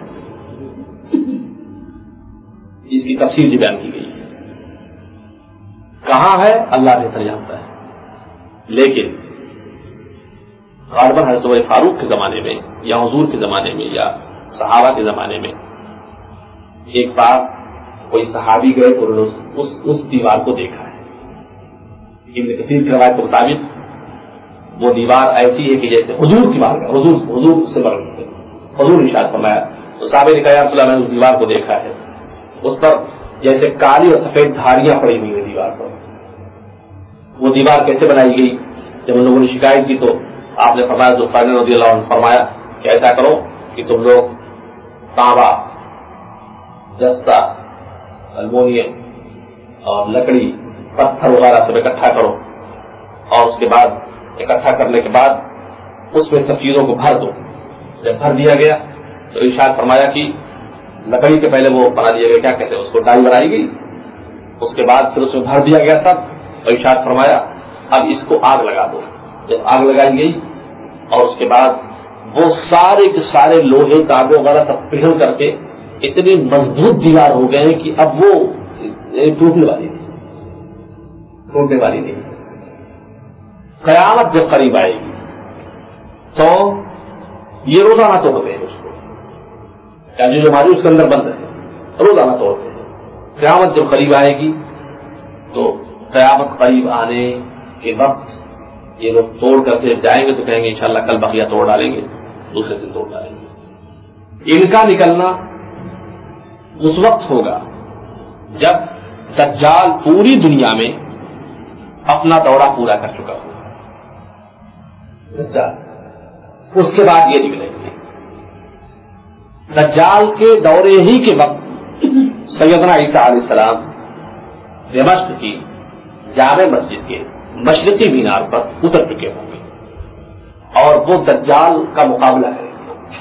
اس کی تفصیل بھی بیان کی گئی ہے. کہاں ہے اللہ بہتر جانتا ہے. لیکن غالباً حضرت عمر فاروق کے زمانے میں یا حضور کے زمانے میں یا صحابہ کے زمانے میں ایک بار کوئی صحابی گئے تو انہوں نے اس, اس دیوار کو دیکھا ہے. ابن کثیر کی روایت کے مطابق وہ دیوار ایسی ہے کہ جیسے حضور کی بار حضور حضور سے بر حضور ارشاد فرمایا تو صحابہ نے کہا یا رسول اللہ میں نے اس دیوار کو دیکھا ہے, اس پر جیسے کالی اور سفید دھاریاں پڑی ہوئی ہیں دیوار پر. وہ دیوار کیسے بنائی گئی؟ جب ان لوگوں نے شکایت کی تو آپ نے فرمایا جو فرمان رضی اللہ عنہ فرمایا کہ ایسا کرو کہ تم لوگ تانبا, جستہ, المونیم اور لکڑی, پتھر وغیرہ سب اکٹھا کرو اور اس کے بعد اکٹھا کرنے کے بعد اس میں سب چیزوں کو بھر دو. جب بھر دیا گیا تو ارشاد فرمایا کہ لکڑی کے پہلے وہ بنا دیا گیا, کیا کہتے ہیں اس کو, ڈائی بنائی گئی. اس کے بعد پھر اس میں بھر دیا گیا سب اور ارشاد فرمایا اب اس کو آگ لگا دو. جب آگ لگائی گئی اور اس کے بعد وہ سارے کے سارے لوہے تانبے وغیرہ سب پگھل کر کے اتنی مضبوط دیوار ہو گئے ہیں کہ اب وہ ٹوٹنے والی نہیں ٹوٹنے والی نہیں. قیامت جب قریب آئے گی تو یہ روزانہ توڑتے ہیں اس کو, یعنی جو ہماری اس کے اندر بند ہے روزانہ توڑتے ہیں. قیامت جب قریب آئے گی تو قیامت قریب آنے کے وقت یہ لوگ توڑ کر کے جائیں گے تو کہیں گے انشاءاللہ کل بقیہ توڑ ڈالیں گے, دوسرے دن توڑ ڈالیں گے. ان کا نکلنا اس وقت ہوگا جب دجال پوری دنیا میں اپنا دورہ پورا کر چکا ہوگا. دجال اس کے بعد یہ نکلیں گے. دجال کے دورے ہی کے وقت سیدنا عیسیٰ علیہ السلام دمشق کی جامع مسجد کے مشرقی مینار پر اتر چکے ہوں گے اور وہ دجال کا مقابلہ کریں گے.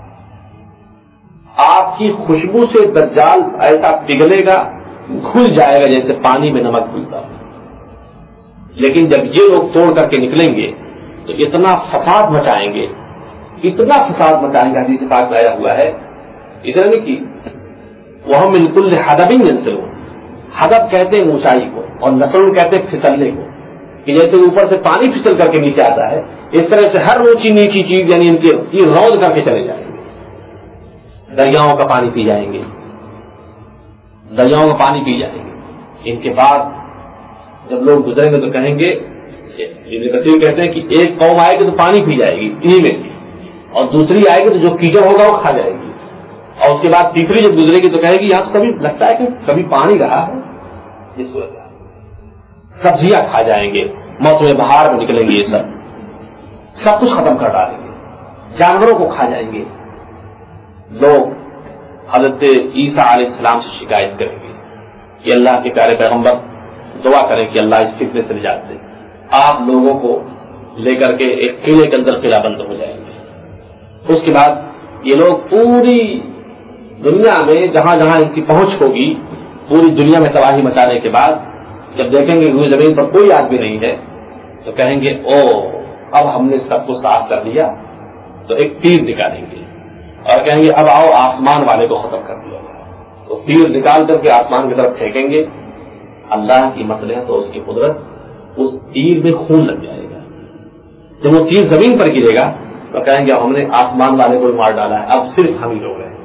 آپ کی خوشبو سے دجال ایسا پگھلے گا, گھل جائے گا جیسے پانی میں نمک گھلتا ہے. لیکن جب یہ لوگ توڑ کر کے نکلیں گے تو اتنا فساد مچائیں گے, اتنا فساد مچائیں گے, حدیث پاک میں آیا ہوا ہے. اتنا نہیں کہ وہ ہم بالکل حدب ینسلون, حدب کہتے ہیں اونچائی کو اور نسل کہتے ہیں پھسلنے کو, کہ جیسے اوپر سے پانی پھسل کر کے نیچے آتا ہے اس طرح سے ہر اونچی نیچی چیز یعنی ان کے یہ روز کر کے چلے جائیں گے. دریاؤں کا پانی پی جائیں گے, دریاؤں کا پانی پی جائیں گے. ان کے بعد جب لوگ گزریں گے تو کہیں گے, ابن کثیر کہتے ہیں کہ ایک قوم آئے گی تو پانی پی جائے گی انہی میں, اور دوسری آئے گی تو جو کیچڑ ہوگا وہ کھا جائے گی, اور اس کے بعد تیسری جب گزرے گی تو کہے گی یہاں تو کبھی لگتا ہے کہ کبھی پانی رہا ہے. یہ صورت ہے. سبزیاں کھا جائیں گے, موسم بہار میں نکلیں گے, یہ سب سب کچھ ختم کر ڈالیں گے, جانوروں کو کھا جائیں گے. لوگ حضرت عیسیٰ علیہ السلام سے شکایت کریں گے کہ اللہ کے پیارے پیغمبر دعا کریں کہ اللہ اس فتنے سے نجات دے. آپ لوگوں کو لے کر کے ایک قلعے کے اندر قلعہ بند ہو جائیں گے. اس کے بعد یہ لوگ پوری دنیا میں جہاں جہاں ان کی پہنچ ہوگی پوری دنیا میں تباہی مچانے کے بعد جب دیکھیں گے روئے زمین پر کوئی آدمی نہیں ہے تو کہیں گے او اب ہم نے سب کو صاف کر دیا, تو ایک تیر نکالیں گے اور کہیں گے اب آؤ آسمان والے کو ختم کر دیا. تو تیر نکال کر کے آسمان کی طرف پھینکیں گے. اللہ کی مصلحت تو اس کی قدرت, اس تیر میں خون لگ جائے گا. جب وہ تیر زمین پر گرے گا تو کہیں گے ہم نے آسمان والے کو مار ڈالا ہے, اب صرف ہم ہی لوگ ہیں.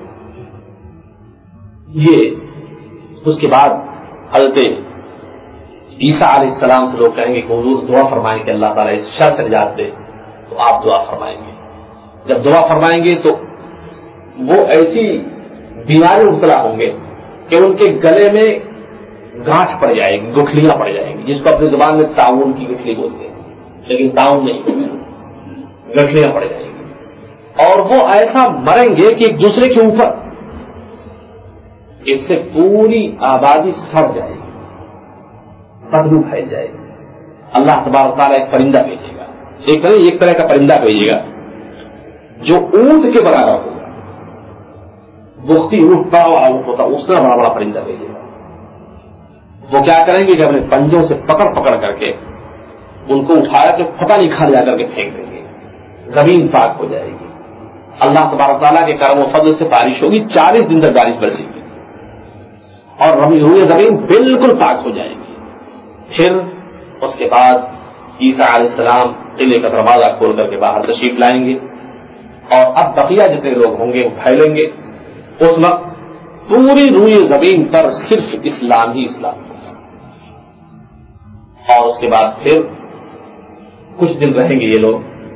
یہ اس کے بعد حضرت عیسیٰ علیہ السلام سے لوگ کہیں گے کہ حضور دعا فرمائیں کہ اللہ تعالیٰ اس شر سے نجات دے. تو آپ دعا فرمائیں گے. جب دعا فرمائیں گے تو وہ ایسی بیماری مبتلا ہوں گے کہ ان کے گلے میں گانٹھ پڑ جائے گی, گٹھلیاں پڑ جائیں گی, جس کو اپنی زبان میں تعاون کی گٹھلی بولتے ہیں, لیکن تعاون نہیں ہوگا, گٹھلیاں پڑ جائیں گی. اور وہ ایسا مریں گے کہ ایک دوسرے کے اوپر, اس سے پوری آبادی سڑ جائے گی, بدبو پھیل جائے گی. اللہ تبارک تعالیٰ ایک پرندہ بھیجے گا, ایک طرح ایک طرح کا پرندہ بھیجے گا جو اونٹ کے برابر ہوگا. بختی اونٹ بڑا اونٹ ہوتا اس سے بڑا بڑا پرندہ بھیجے گا. وہ کیا کریں گے کہ اپنے پنجوں سے پکڑ پکڑ کر کے ان کو اٹھایا کہ پتہ نہیں کھا جا کر کے پھینک دیں گے، زمین پاک ہو جائے گی. اللہ تبارک تعالیٰ کے کرم و فضل سے بارش ہوگی، چالیس دن تک بارش برسے گی اور رمی ہوئی زمین بالکل پاک ہو جائے گی. پھر اس کے بعد عیسیٰ علیہ السلام قلعے کا دروازہ کھول کر کے باہر تشریف لائیں گے اور اب بقیہ جتنے لوگ ہوں گے وہ پھیلیں گے. اس وقت پوری روئی زمین پر صرف اسلام ہی اسلام ہوگا. اور اس کے بعد پھر کچھ دن رہیں گے یہ لوگ،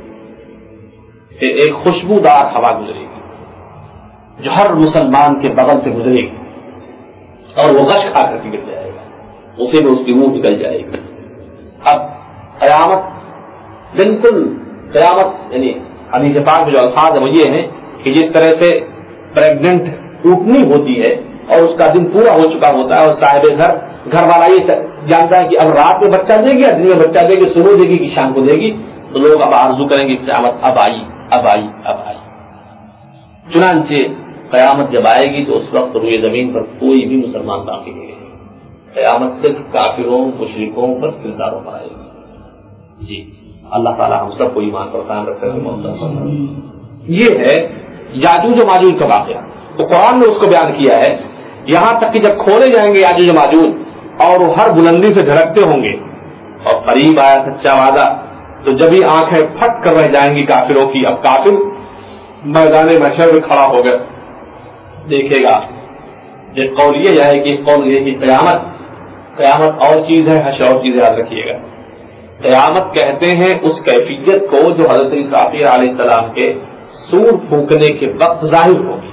پھر ایک خوشبودار ہوا گزرے گی جو ہر مسلمان کے بغل سے گزرے گی اور وہ غش کھا کر کے گر جائے گا، اسے میں اس کی روح نکل جائے گی. اب قیامت بالکل قیامت یعنی حدیث پاک میں جو الفاظ ہیں وہ یہ ہیں کہ جس طرح سے پریگننٹ اٹھنی ہوتی ہے اور اس کا دن پورا ہو چکا ہوتا ہے اور صاحب گھر گھر والا یہ جانتا ہے کہ اب رات میں بچہ دے گی یا دن میں بچہ دے گی، صبح دے گی کہ شام کو دے گی، تو لوگ اب آرزو کریں گے قیامت اب آئی اب آئی اب آئی. چنانچہ قیامت جب آئے گی تو اس وقت روئے زمین پر کوئی بھی مسلمان باقی نہیں رہے گا. قیامت صرف کافروں مشرکوں پر کرداروں پر آئے گی. جی اللہ تعالیٰ ہم سب کو ایمان پر قائم رکھے. یہ ہے یاجوج و ماجوج کا واقعہ، تو قرآن نے اس کو بیان کیا ہے یہاں تک کہ جب کھولے جائیں گے یاجوج و ماجوج اور وہ ہر بلندی سے دھڑکتے ہوں گے اور قریب آیا سچا وعدہ، تو جب ہی آنکھیں پھٹ کر رہ جائیں گی کافروں کی. اب کافر میدان محشر میں کھڑا ہو گیا دیکھے گا. ایک قول یہ ہے کہ قول یہ کہ قیامت قیامت اور چیز ہے، حشر اور چیز. یاد رکھیے گا قیامت کہتے ہیں اس کیفیت کو جو حضرت اسرافیل علیہ السلام کے سور پھونکنے کے وقت ظاہر ہوگی.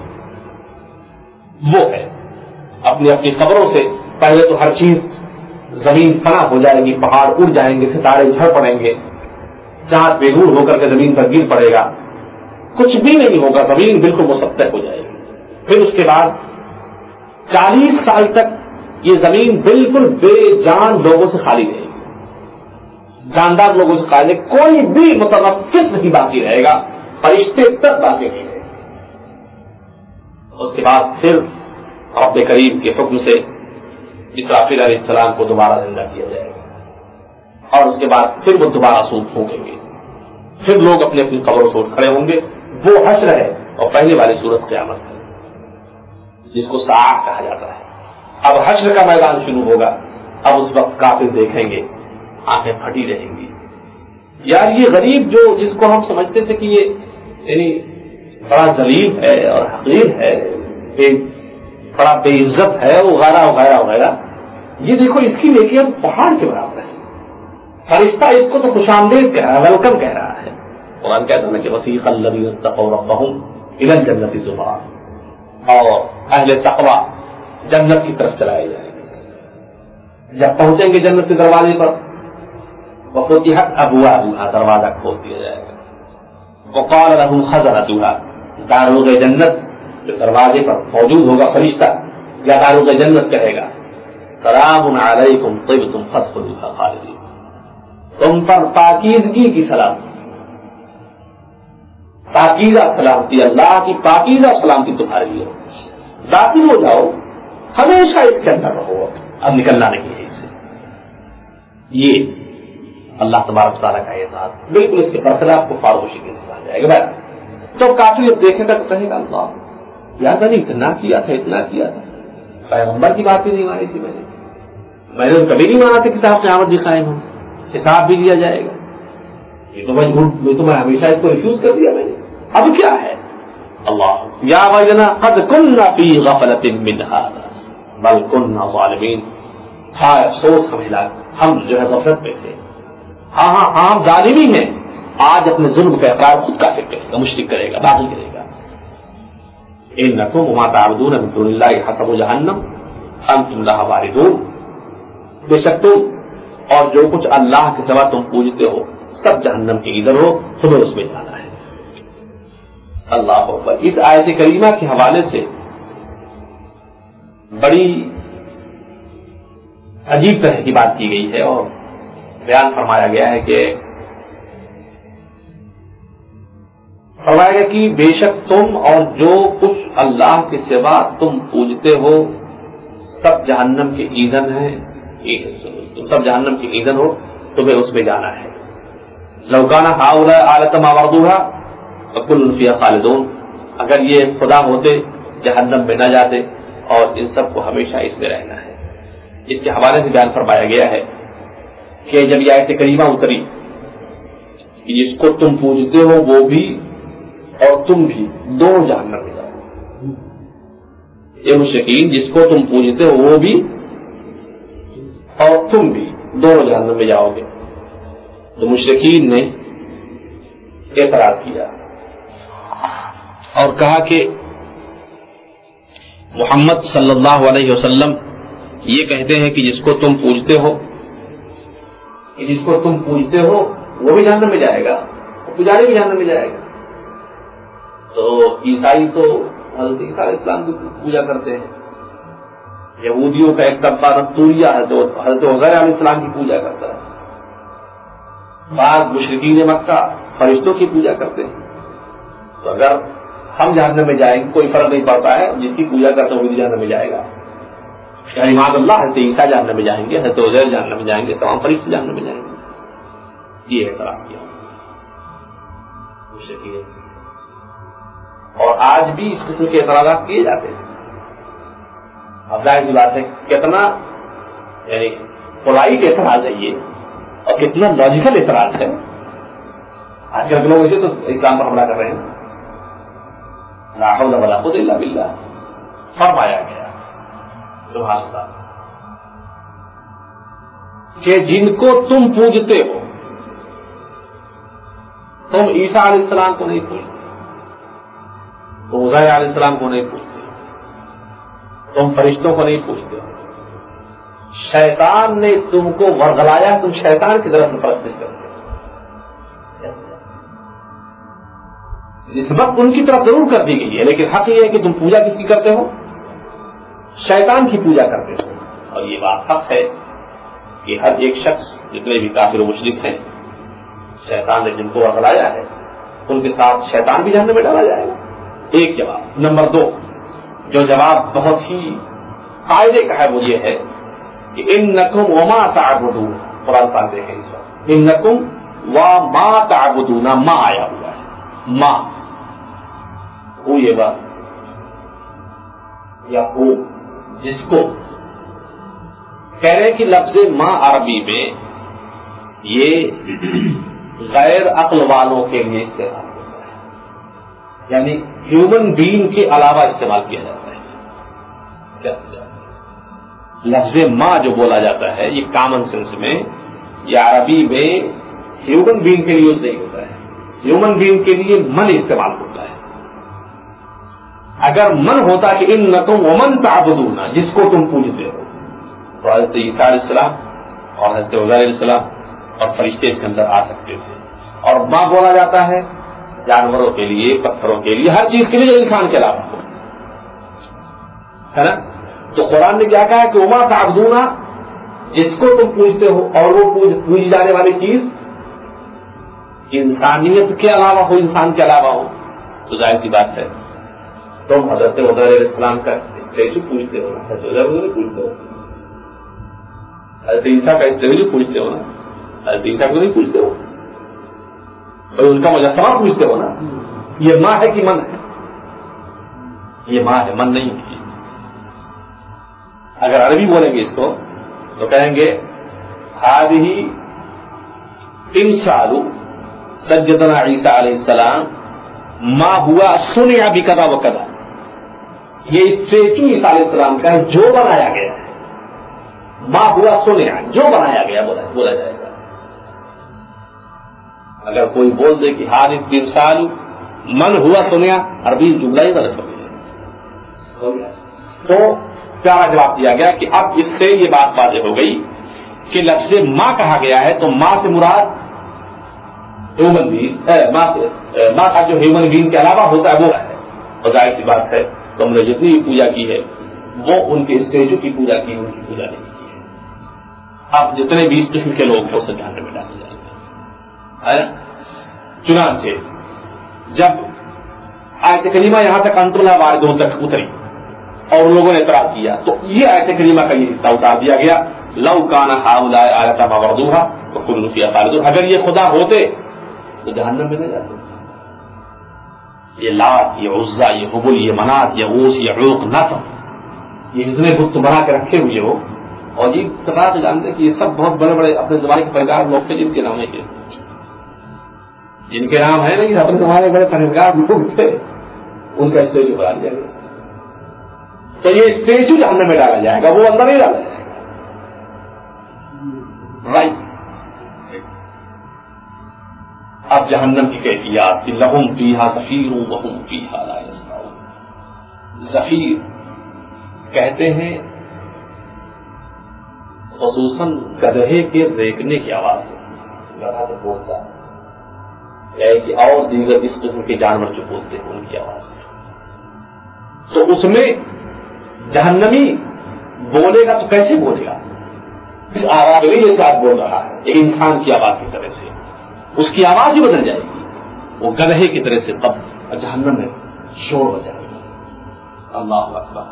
وہ ہے اپنی اپنی خبروں سے پہلے تو ہر چیز زمین فنا ہو جائے گی، پہاڑ اڑ جائیں گے، ستارے جھڑ پڑیں گے، چاند بے نور ہو کر کے زمین پر گر پڑے گا، کچھ بھی نہیں ہوگا، زمین بالکل مسطح ہو جائے گی. پھر اس کے بعد چالیس سال تک یہ زمین بالکل بے جان لوگوں سے خالی رہے گی، جاندار لوگوں سے خالی، کوئی بھی متنفس نہیں باقی رہے گا، فرشتے تک باقی نہیں رہے گا. اس کے بعد پھر رب کریم کے حکم سے اسرافیل علیہ السلام کو دوبارہ زندہ کیا جائے گا اور اس کے بعد پھر وہ دوبارہ سور پھونکیں گے. پھر لوگ اپنی اپنی قبروں سے اٹھ کھڑے ہوں گے. وہ حشر ہے اور پہلے والی صورت قیامت ہے جس کو ساعت کہا جاتا ہے. اب حشر کا میدان شروع ہوگا. اب اس وقت کافر دیکھیں گے، آنکھیں پھٹی رہیں گی. یار یہ غریب جو جس کو ہم سمجھتے تھے کہ یہ یعنی بڑا ذلیل ہے اور حقیر ہے، بڑا بے عزت ہے، وغیرہ وغیرہ وغیرہ، یہ دیکھو اس کی نیکیاں پہاڑ کے برابر ہے. فرشتہ اس کو تو خوش آمدید کہہ رہا ہے، ویلکم کہہ رہا ہے. قرآن کہتا ہے کہ وسیق الذین اتقوا ربهم الی الجنۃ زمرا، اور اہل تقوی جنت کی طرف چلائے جائیں گے. جب پہنچیں گے جنت کے دروازے پر وفتحت ابوابها، دروازہ کھول دیا جائے گا. وقال لهم خزنتها، داروغ جنت جو دروازے پر موجود ہوگا فرشتہ یا داروغ جنت کہے گا سلام علیکم طبتم فادخلوها خالدین، تم پر پاکیزگی کی سلامتی، پاکیزہ سلامتی، اللہ کی پاکیزہ سلامتی تمہارے لیے، داخل ہو جاؤ، ہمیشہ اس کے اندر رہو، اب نکلنا نہیں ہے اس سے. یہ اللہ تبارک تعالیٰ کا اعزاز بالکل اس کے برخلاف کو فارغ شکل سے کہا جائے گا. تو کافی جب دیکھے گا تو کہے گا اللہ یار میں نے اتنا کیا تھا اتنا کیا تھا، پیغمبر کی بات بھی نہیں مانی تھی میں نے میں نے کبھی نہیں مانا تھا کہ صاحب قیامت بھی قائم ہو، حساب بھی لیا جائے گا. یہ تو میں جھوٹ تو میں ہمیشہ اس کو ریفیوز کر دیا میں نے. اب کیا ہے اللہ یا ویلنا قد كنا فی غفلۃ من هذا بل كنا ظالمین، ہاں افسوس ہمیں ہم جو ہے غفلت میں تھے. ہاں ہاں ہاں ظالمی میں آج اپنے ظلم کا اقرار خود کافر کرے گا، مشرک کرے گا، باغی کرے گا. انکم وما تعبدون من دون اللہ حسب جہنم انتم لها واردون، بے شک تم اور جو کچھ اللہ کے سوا تم پوجتے ہو سب جہنم کے ادھر ہو، تمہیں اس میں جانا ہے. اللہ اکبر. اس آیت کریمہ کے حوالے سے بڑی عجیب طرح کی بات کی گئی ہے اور بیان فرمایا گیا ہے کہ فرمایا گیا کہ بے شک تم اور جو کچھ اللہ کے سوا تم پوجتے ہو سب جہنم کے ایندھن ہیں، تم سب جہنم کے ایندھن ہو. تمہیں اس میں جانا ہے. لو کان ہؤلاء آلۃ ما وردوها فکل فیہا خالدون, اگر یہ خدا ہوتے جہنم میں نہ جاتے اور ان سب کو ہمیشہ اس میں رہنا ہے. اس کے حوالے سے بیان فرمایا گیا ہے کہ جب یہ آیت کریمہ اتری کہ جس کو تم پوجتے ہو وہ بھی اور تم بھی دونوں جہنم میں جاؤ. یہ مشرکین جس کو تم پوجتے ہو وہ بھی اور تم بھی دونوں جہنم میں جاؤ گے. تو مشرکین نے اعتراض کیا اور کہا کہ محمد صلی اللہ علیہ وسلم یہ کہتے ہیں کہ جس کو تم پوجتے ہو کہ جس کو تم پوجتے ہو وہ بھی جہنم میں جائے گا, پجاری بھی جہنم میں جائے گا. تو عیسائی تو حضرت عیسیٰ علیہ السلام کی پوجا کرتے ہیں, یہودیوں کا ایک طبقہ نستوریہ ہے جو حضرت عزیر علیہ السلام کی پوجا کرتا ہے, بعض مشرکین مکہ فرشتوں کی پوجا کرتے ہیں. تو اگر ہم جہنم میں جائیں گے کوئی فرق نہیں پڑتا ہے, جس کی پوجا کرتے ہیں وہ بھی جہنم میں جائے گا. یعنی مان اللہ حضرت عیسیٰ جہنم میں جائیں گے, حضرت عزیر جہنم میں جائیں گے, تمام فرشتے جہنم میں جائیں گے. یہ اعتراض کیا مشرکین, اور آج بھی اس قسم کے اعتراضات کیے جاتے ہیں. اب ظاہر سی بات ہے کتنا یعنی پولائٹ اعتراض ہے یہ اور کتنا لاجیکل اعتراض ہے. آج کل لوگ اسے تو اسلام پر حملہ کر رہے ہیں. لا حول ولا قوت الا باللہ فرمایا گیا سبحان اللہ کہ جن کو تم پوجتے ہو تم عیسیٰ علیہ السلام کو نہیں پوجتے, تم عزیر علیہ السلام کو نہیں پوجتے, تم فرشتوں کو نہیں پوجتے ہو. شیطان نے تم کو ورغلایا, تم شیطان کی طرف پرستش کرتے ہو. نسبت ان کی طرف ضرور کر دی گئی ہے لیکن حق یہ ہے کہ تم پوجا کس کی کرتے ہو, شیطان کی پوجا کرتے ہو. اور یہ بات حق ہے کہ ہر ایک شخص جتنے بھی کافر و مشرک ہیں شیطان نے جن کو ورغلایا ہے ان کے ساتھ شیطان بھی جہنم میں ڈالا جائے گا. ایک جواب. نمبر دو, جو جواب بہت ہی قاعدے کا ہے وہ یہ ہے کہ انکم وما تعبدون, قرآن پاک دیکھیں اس وقت, انکم وما تعبدون, ما آیا ہوا ہے, ما ہو یہ بات یا ہو جس کو کہہ رہے کہ لفظ ما عربی میں یہ غیر عقل والوں کے لیے استعمال ہوتا ہے, یعنی ہیومن بینگ کے علاوہ استعمال کیا جاتا ہے. کیا لفظ ما جو بولا جاتا ہے یہ کامن سینس میں یا عربی میں ہیومن بینگ کے لیے یوز نہیں ہوتا ہے, ہیومن بینگ کے لیے من استعمال ہوتا ہے. اگر من ہوتا کہ ان نکم ومن تعبدون, جس کو تم پوجتے ہو, تو حضرت عیسیٰ علیہ السلام اور حضرت عزیر علیہ السلام اور فرشتے اس کے اندر آ سکتے تھے. اور ماں بولا جاتا ہے جانوروں کے لیے, پتھروں کے لیے, ہر چیز کے لیے جو انسان کے علاوہ ہو, ہے نا. تو قرآن نے کیا کہا کہ وما تعبدون, جس کو تم پوجتے ہو اور وہ پوجی جانے والی چیز انسانیت کے علاوہ ہو, انسان کے علاوہ ہو, تو ظاہر سی بات ہے تم حضرت عزیر علیہ السلام کا اسٹیچو پوجتے ہو نا, حضرت عزیر پوجتے ہو, حضرت عیسیٰ کا اسٹیچو پوجتے ہو نا, حضرت عیسیٰ کو نہیں پوجتے ہو, اور ان کا مجسمہ پوجتے ہو نا. یہ ماں ہے کہ من ہے؟ یہ ماں ہے, من نہیں ہے. اگر عربی بولیں گے اس کو تو کہیں گے ہذہ تمثال سیدنا عیسیٰ علیہ السلام ما ہوا صنع بکذا وکذا, یہ اسٹیچو عیسیٰ علیہ السلام کا ہے جو بنایا گیا ہے. ما ہوا صنع, جو بنایا گیا بولا جائے گا. اگر کوئی بول دے کہ ہذہ تمثال من ہوا صنع, عربی جملہ ہی غلط ہو گیا. تو پیارا جواب دیا گیا کہ اب اس سے یہ بات واضح ہو گئی کہ لفظ ماں کہا گیا ہے تو ماں سے مراد ہیومن بینگ, ماں کا جو ہیومن بینگ کے علاوہ ہوتا ہے وہ ہے. اور ظاہر سی بات ہے تم نے جتنی بھی پوجا کی ہے وہ ان کے اسٹیجوں کی پوجا کی, ان کی پوجا نہیں کی ہے. اب جتنے بھی اس قسم کے لوگ ہیں اسے جہنم میں ڈالے جائیں گے. چنانچہ جب آیت کریمہ یہاں تک انترلا واردوں تک اتری اور لوگوں نے اعتراض کیا تو یہ آیت کریمہ کا یہ حصہ اتار دیا گیا, لو کان ہؤلاء آلۃ ما وردوها, وَكُلٌّ فِيهَا خَالِدُونَ. اگر یہ خدا ہوتے تو جہنم میں نہ جاتے. یہ لات، یہ عزا، یہ حبل، یہ منات، یہ اوس، یہ عوق، نصب، یہ جتنے بت بنا کے رکھے ہوئے ہو، اور یہ قطعات جانتے ہیں کہ یہ سب بہت بڑے بڑے اپنے زمانے کے پہلگار لوگ تھے جن کے نام ہے جن کے نام ہے نہیں اپنے زمانے کے بڑے پہلگار لوگ تھے، ان کا اسٹیچو بنا دیا گیا. تو یہ اسٹیچو جہنم میں ڈالا جائے گا، وہ اندر نہیں ڈالا جائے گا. رائٹ. اب جہنم کی کیفیات کہ لہم فیہا زفیر وہم فیہا لا یسمعون. زفیر کہتے ہیں خصوصاً گدھے کے ریگنے کی آواز ہوتی ہے. گدھا تو بولتا ہے کہ اور دیگر اس قسم کے جانور جو بولتے ہیں ان کی آواز. تو اس میں جہنمی بولے گا تو کیسے بولے گا؟ اس آواز میں یہ ساتھ بول رہا ہے ایک انسان کی آواز کی طرح سے، اس کی آواز ہی بدل جائے گی، وہ گدھے کی طرح سے تب جہنم میں شور بجائے گا. اللہ اکبر.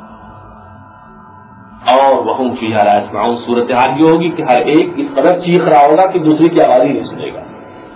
اور وہم فیہا لا یسمعون. صورتحال یہ ہوگی کہ ہر ایک اس قدر چیخ رہا ہوگا کہ دوسری کی آواز ہی نہیں سنے گا.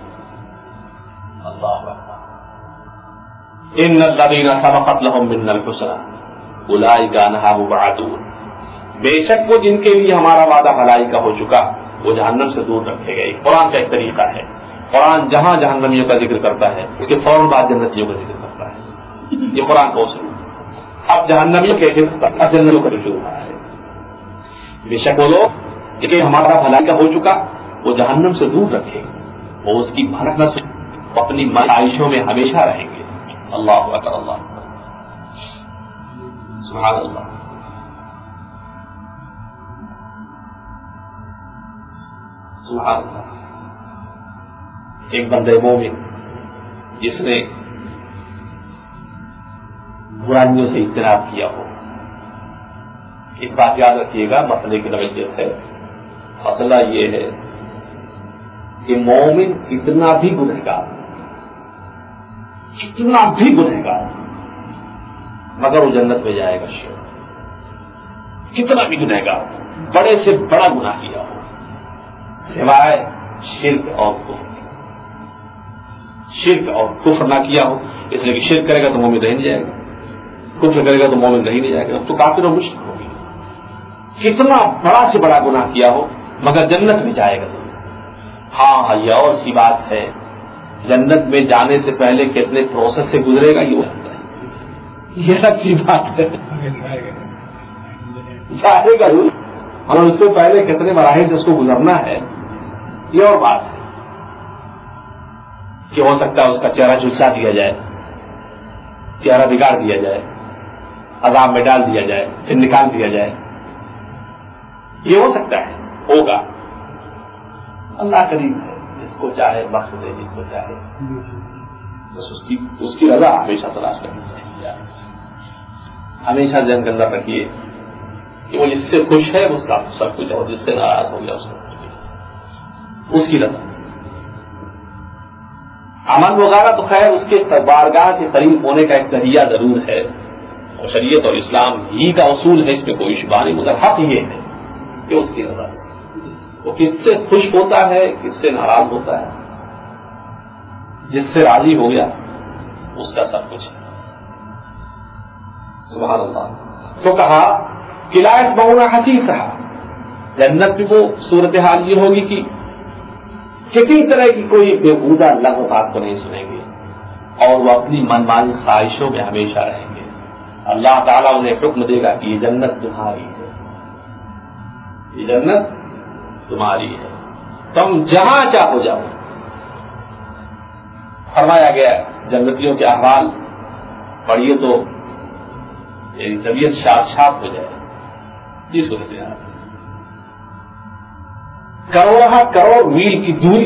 اللہ اکبر. ان الذین سبقت لهم منا الحسنى اولئک عنہا مبعدون. بے شک وہ جن کے لیے ہمارا وعدہ بھلائی کا ہو چکا وہ جہنم سے دور رکھے گئے. قرآن کا ایک طریقہ ہے، قرآن جہاں جہنمیوں کا ذکر کرتا ہے اس کے فوراً بعد جنتیوں کا ذکر کرتا ہے. یہ قرآن کا اصول. اب جہنمیوں کے جنتیوں کا رجوع ہوا ہے. بے شک وہ لوگ کہ ہمارا بھلائی کا ہو چکا وہ جہنم سے دور رکھے، وہ اس کی بھنک نہ سن، اپنی عائشوں میں ہمیشہ رہیں گے. اللہ اکبر. اللہ سبحان اللہ. سبحان اللہ. ایک بندے مومن جس نے برائیوں سے اجتناب کیا ہو. ایک بات یاد رکھیے گا، مسئلے کی نوعیت ہے. مسئلہ یہ ہے کہ مومن کتنا بھی گنہگار کتنا بھی گنہگار مگر وہ جنت میں جائے گا. شیر کتنا بھی گنہگار، بڑے سے بڑا گناہ کیا ہو سوائے شرک اور کفر. شرک اور کفر نہ کیا ہو، اس لیے کہ شرک کرے گا تو مومن رہ نہیں جائے گا، کفر کرے گا تو مومن رہ نہیں جائے گا، تو کافر اور مشرک ہوگی. کتنا بڑا سے بڑا گناہ کیا ہو مگر جنت میں جائے گا. ہاں یہ اور سی بات ہے جنت میں جانے سے پہلے کتنے پروسیس سے گزرے گا یہ ہوتا ہے، یہ الگ سی بات ہے. جائے گا اور اس سے پہلے کتنے مراحل سے اس کو گزرنا ہے یہ اور بات ہے. کہ ہو سکتا ہے اس کا چہرہ جھلسا دیا جائے، چہرہ بگاڑ دیا جائے، عذاب میں ڈال دیا جائے، پھر نکال دیا جائے. یہ ہو سکتا ہے، ہوگا. اللہ کریم ہے، جس کو چاہے بخش دے، جس کو چاہے بس اس کی اس کی رضا ہمیشہ تلاش کرنی چاہیے. ہمیشہ ذہن کے اندر رکھیے کہ وہ جس سے خوش ہے اس کا سب کچھ، اور جس سے ناراض ہو گیا اس کو اس کی رضا. امن وغیرہ تو خیر اس کے بارگاہ کے قریب ہونے کا ایک ذریعہ ضرور ہے، اور شریعت اور اسلام ہی کا اصول ہے، اس میں کوئی شبہ نہیں. مگر حق یہ ہے کہ اس کی رضا وہ کس سے خوش ہوتا ہے، کس سے ناراض ہوتا ہے. جس سے راضی ہو گیا اس کا سب کچھ ہے. سبحان اللہ. تو کہا کہ لا يسمعون حسیسھا. جنت میں وہ صورتحال یہ ہوگی کہ کسی طرح کی کوئی بےہودہ لغو بات کو نہیں سنیں گے، اور وہ اپنی منمانی خواہشوں میں ہمیشہ رہیں گے. اللہ تعالیٰ انہیں حکم دے گا کہ یہ جنت تمہاری ہے، یہ جنت تمہاری ہے، تم جہاں چاہو جاؤ. فرمایا گیا جنتیوں کے احوال پڑھیے تو میری طبیعت شاد شاد ہو جائے. یہ سنتے ہیں کروڑہ کروڑ میل کی دوری.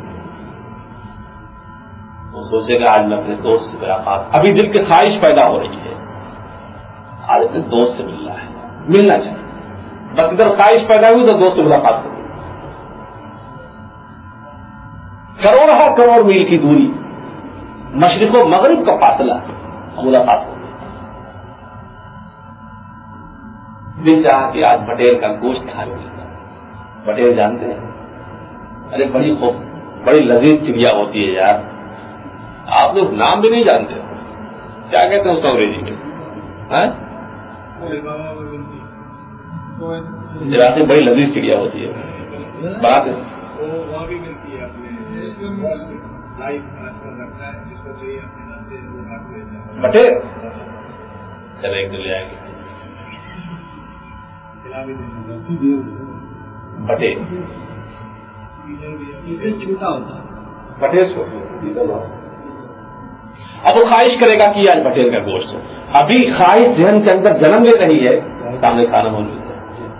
وہ سوچے گا آج میں اپنے دوست سے ملاقات، ابھی دل کی خواہش پیدا ہو رہی ہے، آج اپنے دوست سے ملنا ہے، ملنا چاہیے. بس ادھر خواہش پیدا ہوئی تو دوست سے ملاقات کروں. کروڑہ کروڑ میل کی دوری، مشرق و مغرب کا فاصلہ، ملاقات ہو گئی. دل چاہا کہ آج پٹیل کا گوشت کھا لوں. پٹیل جانتے ہیں ارے بڑی خوب بڑی لذیذ چڑیا ہوتی ہے یار، آپ لوگ نام بھی نہیں جانتے، کیا کہتے ہیں اس کو انگریزی میں؟ جراثیم بڑی لذیذ چڑیا ہوتی ہے، بات ہے بٹے چلے ایک دن لے آئیں گے بٹے بٹیر اب وہ خواہش کرے گا کہ آج بٹیر کا گوشت ہو، ابھی خواہش ذہن کے اندر جنم لے رہی ہے، سامنے کھانا موجود ہے،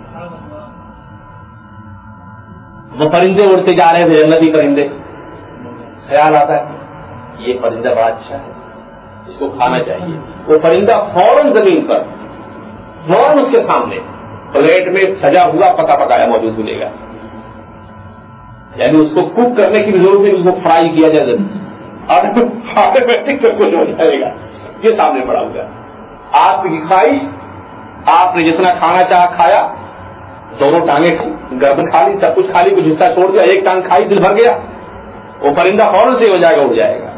وہ پرندے اڑتے جا رہے تھے جنتی پرندے، خیال آتا ہے یہ پرندہ بڑا اچھا ہے، اس کو کھانا چاہیے، وہ پرندہ فوراً زمین پر فوراً اس کے سامنے پلیٹ میں سجا ہوا پکا پکایا موجود ملے گا، یعنی اس کو کوک کرنے کی ضرورت نہیں، اس کو فرائی کیا جائے آٹومیٹک سب کچھ ہو جائے گا، یہ سامنے پڑا ہوا ہے۔ آپ کی خواہش، آپ نے جتنا کھانا چاہا کھایا، دونوں ٹانگیں گردن کھا لی، سب کچھ کھا لی، کچھ حصہ چھوڑ دیا، ایک ٹانگ کھائی، دل بھر گیا، وہ پرندہ فوراً سے ہو جائے گا، اڑ جائے گا۔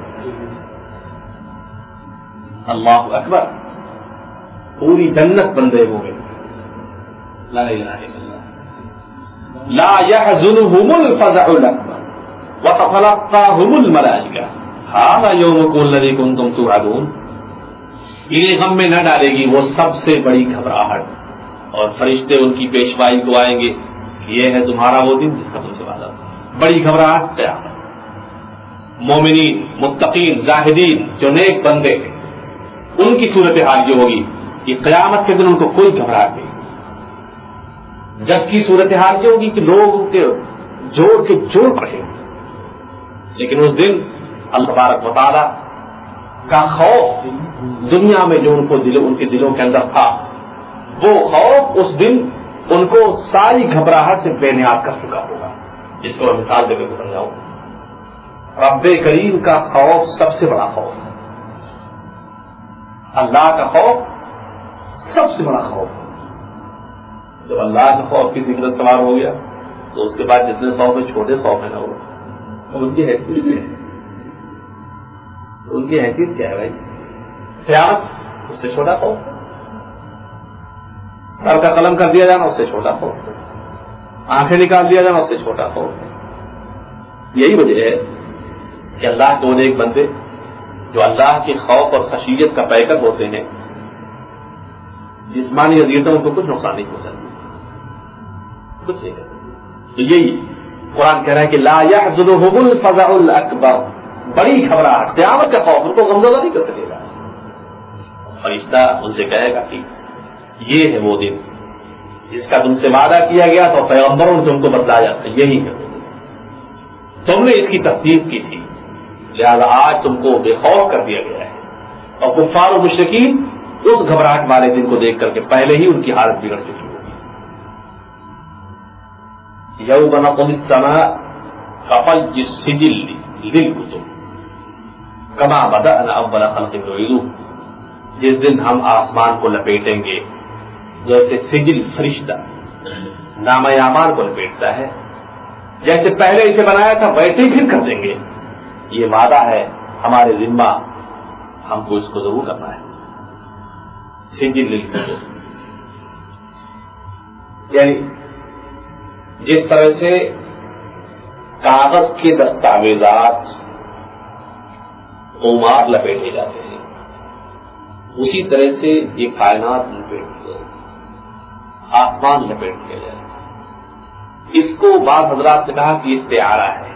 اللہ اکبر، پوری جنت بندے ہو گئے، لا الہ الا اللہ، لا يحزنهم الفزع الاکبر وتتلقاهم الملائکہ ھذا یومکم الذی کنتم توعدون، انہیں غم میں نہ ڈالے گی وہ سب سے بڑی گھبراہٹ، اور فرشتے ان کی پیشوائی کو آئیں گے کہ یہ ہے تمہارا وہ دن جس کا تم سے وعدہ تھا۔ بڑی گھبراہٹ قیامت، مومنین، متقین، زاہدین جو نیک بندے ہیں ان کی صورتحال یہ ہوگی کہ قیامت کے دن ان کو کوئی گھبراہٹ نہیں، جبکہ صورتحال یہ ہوگی کہ لوگ ان کے جوڑ کے جوڑ پڑے، لیکن اس دن اللہ تبارک و تعالیٰ کا خوف دنیا میں جو ان کو دلوں ان کے دلوں کے اندر تھا، وہ خوف اس دن ان کو ساری گھبراہٹ سے بے نیاز کر چکا ہوگا۔ جس کو میں مثال دے کے سمجھاؤں، رب کریم کا خوف سب سے بڑا خوف ہے، اللہ کا خوف سب سے بڑا خوف ہے۔ جب اللہ کا خوف کسی پر سوار ہو گیا تو اس کے بعد جتنے خوف ہے چھوٹے خوف ہے نا، وہ ان کی حیثیت کیا ہے؟ ان کی حیثیت کیا ہے بھائی؟ قیامت اس سے چھوٹا خوف ہے، سر کا قلم کر دیا جانا اس سے چھوٹا خوف ہے، آنکھیں نکال دیا جانا اس سے چھوٹا خوف ہے۔ یہی وجہ ہے کہ اللہ کے وہ ایک بندے جو اللہ کے خوف اور خشیت کا پیکر ہوتے ہیں، جسمانی اذیتوں ان کو کچھ نقصان نہیں پہنچاتی، کچھ نہیں کر سکتے۔ تو یہی قرآن کہہ رہا ہے کہ لا يحزنهم الفزع الاکبر، بڑی گھبراہٹ، قیامت کا خوف ان کو غمزدہ نہیں کر سکے گا۔ فرشتہ ان سے کہے گا کہ یہ ہے وہ دن جس کا تم سے وعدہ کیا گیا تو پیغمبروں نے تم کو بتلایا تھا، یہی ہے وہ دن، تم نے اس کی تصدیق کی تھی، لہذا آج تم کو بے خوف کر دیا گیا ہے۔ اور کفار و مشرکین اس گھبراہٹ والے دن کو دیکھ کر کے پہلے ہی ان کی حالت بگڑ چکی ہوگی۔ یوم نطوی السماء کطی السجل للکتب کما بدأنا اول خلق نعیدہ، جس دن ہم آسمان کو لپیٹیں گے جیسے سجل فرشتہ نامہ اعمال کو لپیٹتا ہے، جیسے پہلے اسے بنایا تھا ویسے ہی پھر کر دیں گے، یہ وعدہ ہے ہمارے ذمہ، ہم کو اس کو ضرور کرنا ہے۔ سجل للکتب یعنی جس طرح سے کاغذ کے دستاویزات قمار لپیٹے جاتے ہیں، اسی طرح سے یہ کائنات لپیٹ دیا، آسمان لپیٹ دیا جائے۔ اس کو بعض حضرات نے کہا کہ استعارہ ہے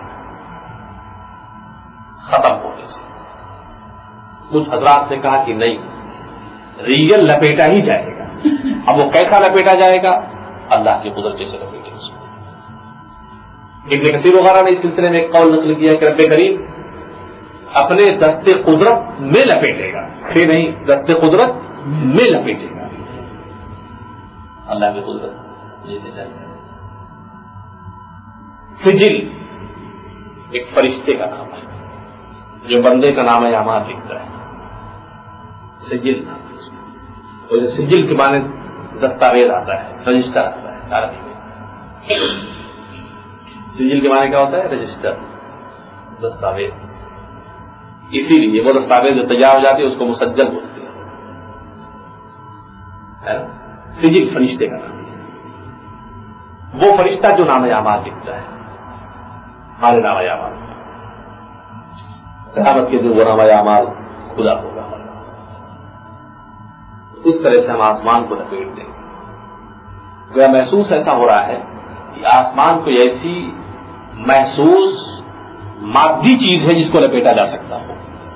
ختم ہونے سے، کچھ حضرات نے کہا کہ نہیں، ریئل لپیٹا ہی جائے گا۔ اب وہ کیسا لپیٹا جائے گا؟ اللہ کی قدرت سے لپیٹے اس کو۔ ابن کثیر وغیرہ نے اس سلسلے میں ایک قول نقل کیا کہ رب کریم اپنے دست قدرت میں لپیٹے گا، سے نہیں، دست قدرت میں لپیٹے گا، اللہ کی قدرت جیسے چاہیے۔ سجل ایک فرشتے کا نام ہے جو بندے کا نام اعمال لکھتا ہے، سجل نام ہے اس کو، اور سجل کے معنی دستاویز آتا ہے، رجسٹر آتا ہے عربی میں۔ سجل کے معنی کیا ہوتا ہے؟ رجسٹر، دستاویز. اسی لیے وہ دستاویز جو تیار ہو جاتی ہے اس کو مسجل بولتے ہیں. سجل فرشتے کا نام، وہ فرشتہ جو نام اعمال لکھتا ہے ہمارے نام اعمال. قیامت کے دن وہ نام اعمال خدا ہوگا. اس طرح سے ہم آسمان کو لپیٹ دیں گے. گویا محسوس ایسا ہو رہا ہے کہ آسمان کوئی ایسی محسوس مادی چیز ہے جس کو لپیٹا جا سکتا ہو.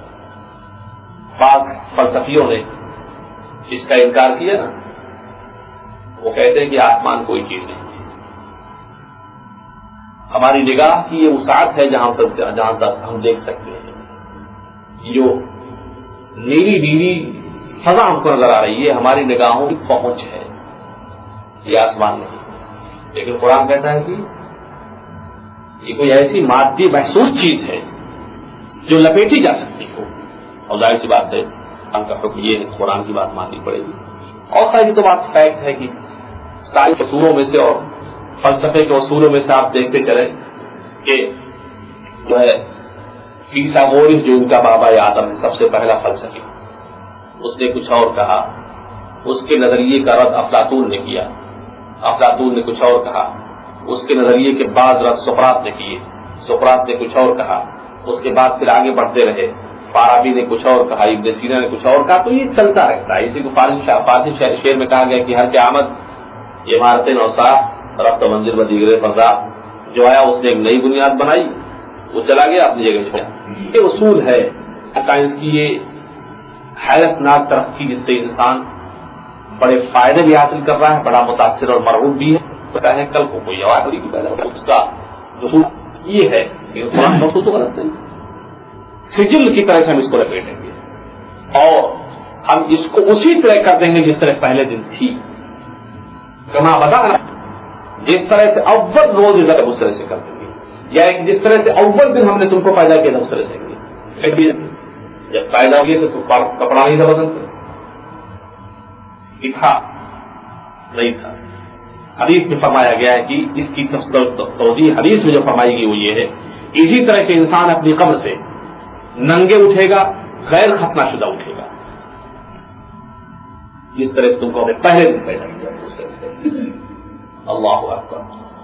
بعض فلسفیوں نے اس کا انکار کیا نا، وہ کہتے ہیں کہ آسمان کوئی چیز نہیں، ہماری نگاہ کی یہ وسعت ہے جہاں تک جہاں تک ہم دیکھ سکتے ہیں. جو نیلی نیلی فضا ہم کو نظر آ رہی ہے ہماری نگاہوں کی پہنچ ہے، یہ آسمان نہیں. لیکن قرآن کہتا ہے کہ یہ کوئی ایسی مادی محسوس چیز ہے جو لپیٹی جا سکتی ہو. اور ظاہر سی بات ہے قرآن کا حکم یہ ہے قرآن کی بات ماننی پڑے گی. اور ساری تو بات فیکٹ ہے کہ ساری اصولوں میں سے اور فلسفے کے اصولوں میں سے آپ دیکھتے چلے کہ جو ہے فیثاغورس جو ان کا بابا آدم ہے سب سے پہلا فلسفی، اس نے کچھ اور کہا. اس کے نظریے کا رد افلاطون نے کیا. افلاطون نے کچھ اور کہا. اس کے نظریے کے بعض رد سقراط نے کیے. سقراط نے کچھ اور کہا. اس کے بعد پھر آگے بڑھتے رہے. فارابی نے کچھ اور کہا، ابن سینا نے کچھ اور کہا. تو یہ چلتا رہتا ہے. اسی کو فارسی شعر میں کہا گیا کہ ہر قیامت یہ عمارتیں نوسا رفت و منزل و دیگر فردا. جو آیا اس نے ایک نئی بنیاد بنائی، وہ چلا گیا اپنی جگہ چھوڑا. یہ اصول ہے سائنس کی، یہ حیرت ناک ترقی جس سے انسان بڑے فائدے بھی حاصل کر رہا ہے، بڑا متاثر اور مرعوب بھی ہے. پتا ہے کل کو کوئی آواز بھی پیدا ہوگا. اس کا اصول یہ ہے کہ قرآن کا اصول تو غلط نہیں. سجل کی طرح سے ہم اس کو لپیٹیں گے اور ہم اس کو اسی طرح کر دیں گے جس طرح پہلے دن تھی. کما بتا جس طرح سے اول روز اس طرح سے کر دیں گے، یا جس طرح سے اول دن ہم نے تم کو پیدا کیا تھا اس طرح سے. جب پیدا ہوئے تھے تو کپڑا نہیں تھا بدن تھا نہیں تھا. حدیث میں فرمایا گیا ہے کہ اس کی توضیح حدیث میں جو فرمائی گئی وہ یہ ہے، اسی طرح سے انسان اپنی قبر سے ننگے اٹھے گا، غیر ختنہ شدہ اٹھے گا. جس طرح سے تم کو پہلے دن پیدا کیا اس طرح سے. اللہ اکبر.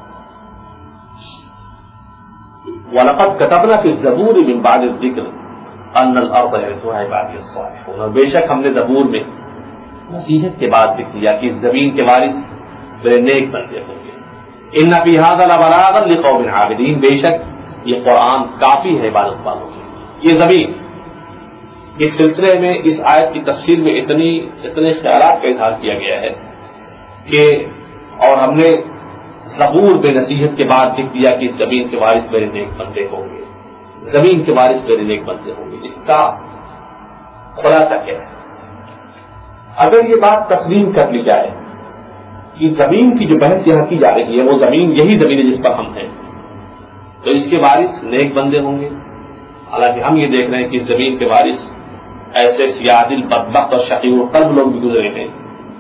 وَلَقَدْ كَتَبْنَا فِي الزَّبُورِ مِن بَعْدِ الذِّكْرِ أَنَّ الْأَرْضَ يَرِثُهَا عِبَادِيَ الصَّالِحُونَ. اور بے شک ہم نے زبور میں نصیحت کے بعد لکھ دیا کہ زمین کے وارث میرے نیک بندے ہوں گے. ان فی ھذا لبلاغا لقوم عابدین. بے شک یہ قرآن کافی ہے عبادت والوں کے. یہ زمین اس سلسلے میں اس آیت کی تفسیر میں اتنی اتنے خیالات کا اظہار کیا گیا ہے کہ اور ہم نے زبور میں نصیحت کے بعد لکھ دیا کہ زمین کے وارث میرے نیک بندے ہوں گے. زمین کے وارث میرے نیک بندے ہوں گے. اس کا خلاصہ کیا ہے؟ اگر یہ بات تسلیم کر لی جائے کہ زمین کی جو بحث یہاں کی جا رہی ہے وہ زمین یہی زمین ہے جس پر ہم ہیں، تو اس کے وارث نیک بندے ہوں گے. حالانکہ ہم یہ دیکھ رہے ہیں کہ زمین کے وارث ایسے سیاہ دل بدبخت اور شقی القلب لوگ بھی گزرے ہیں.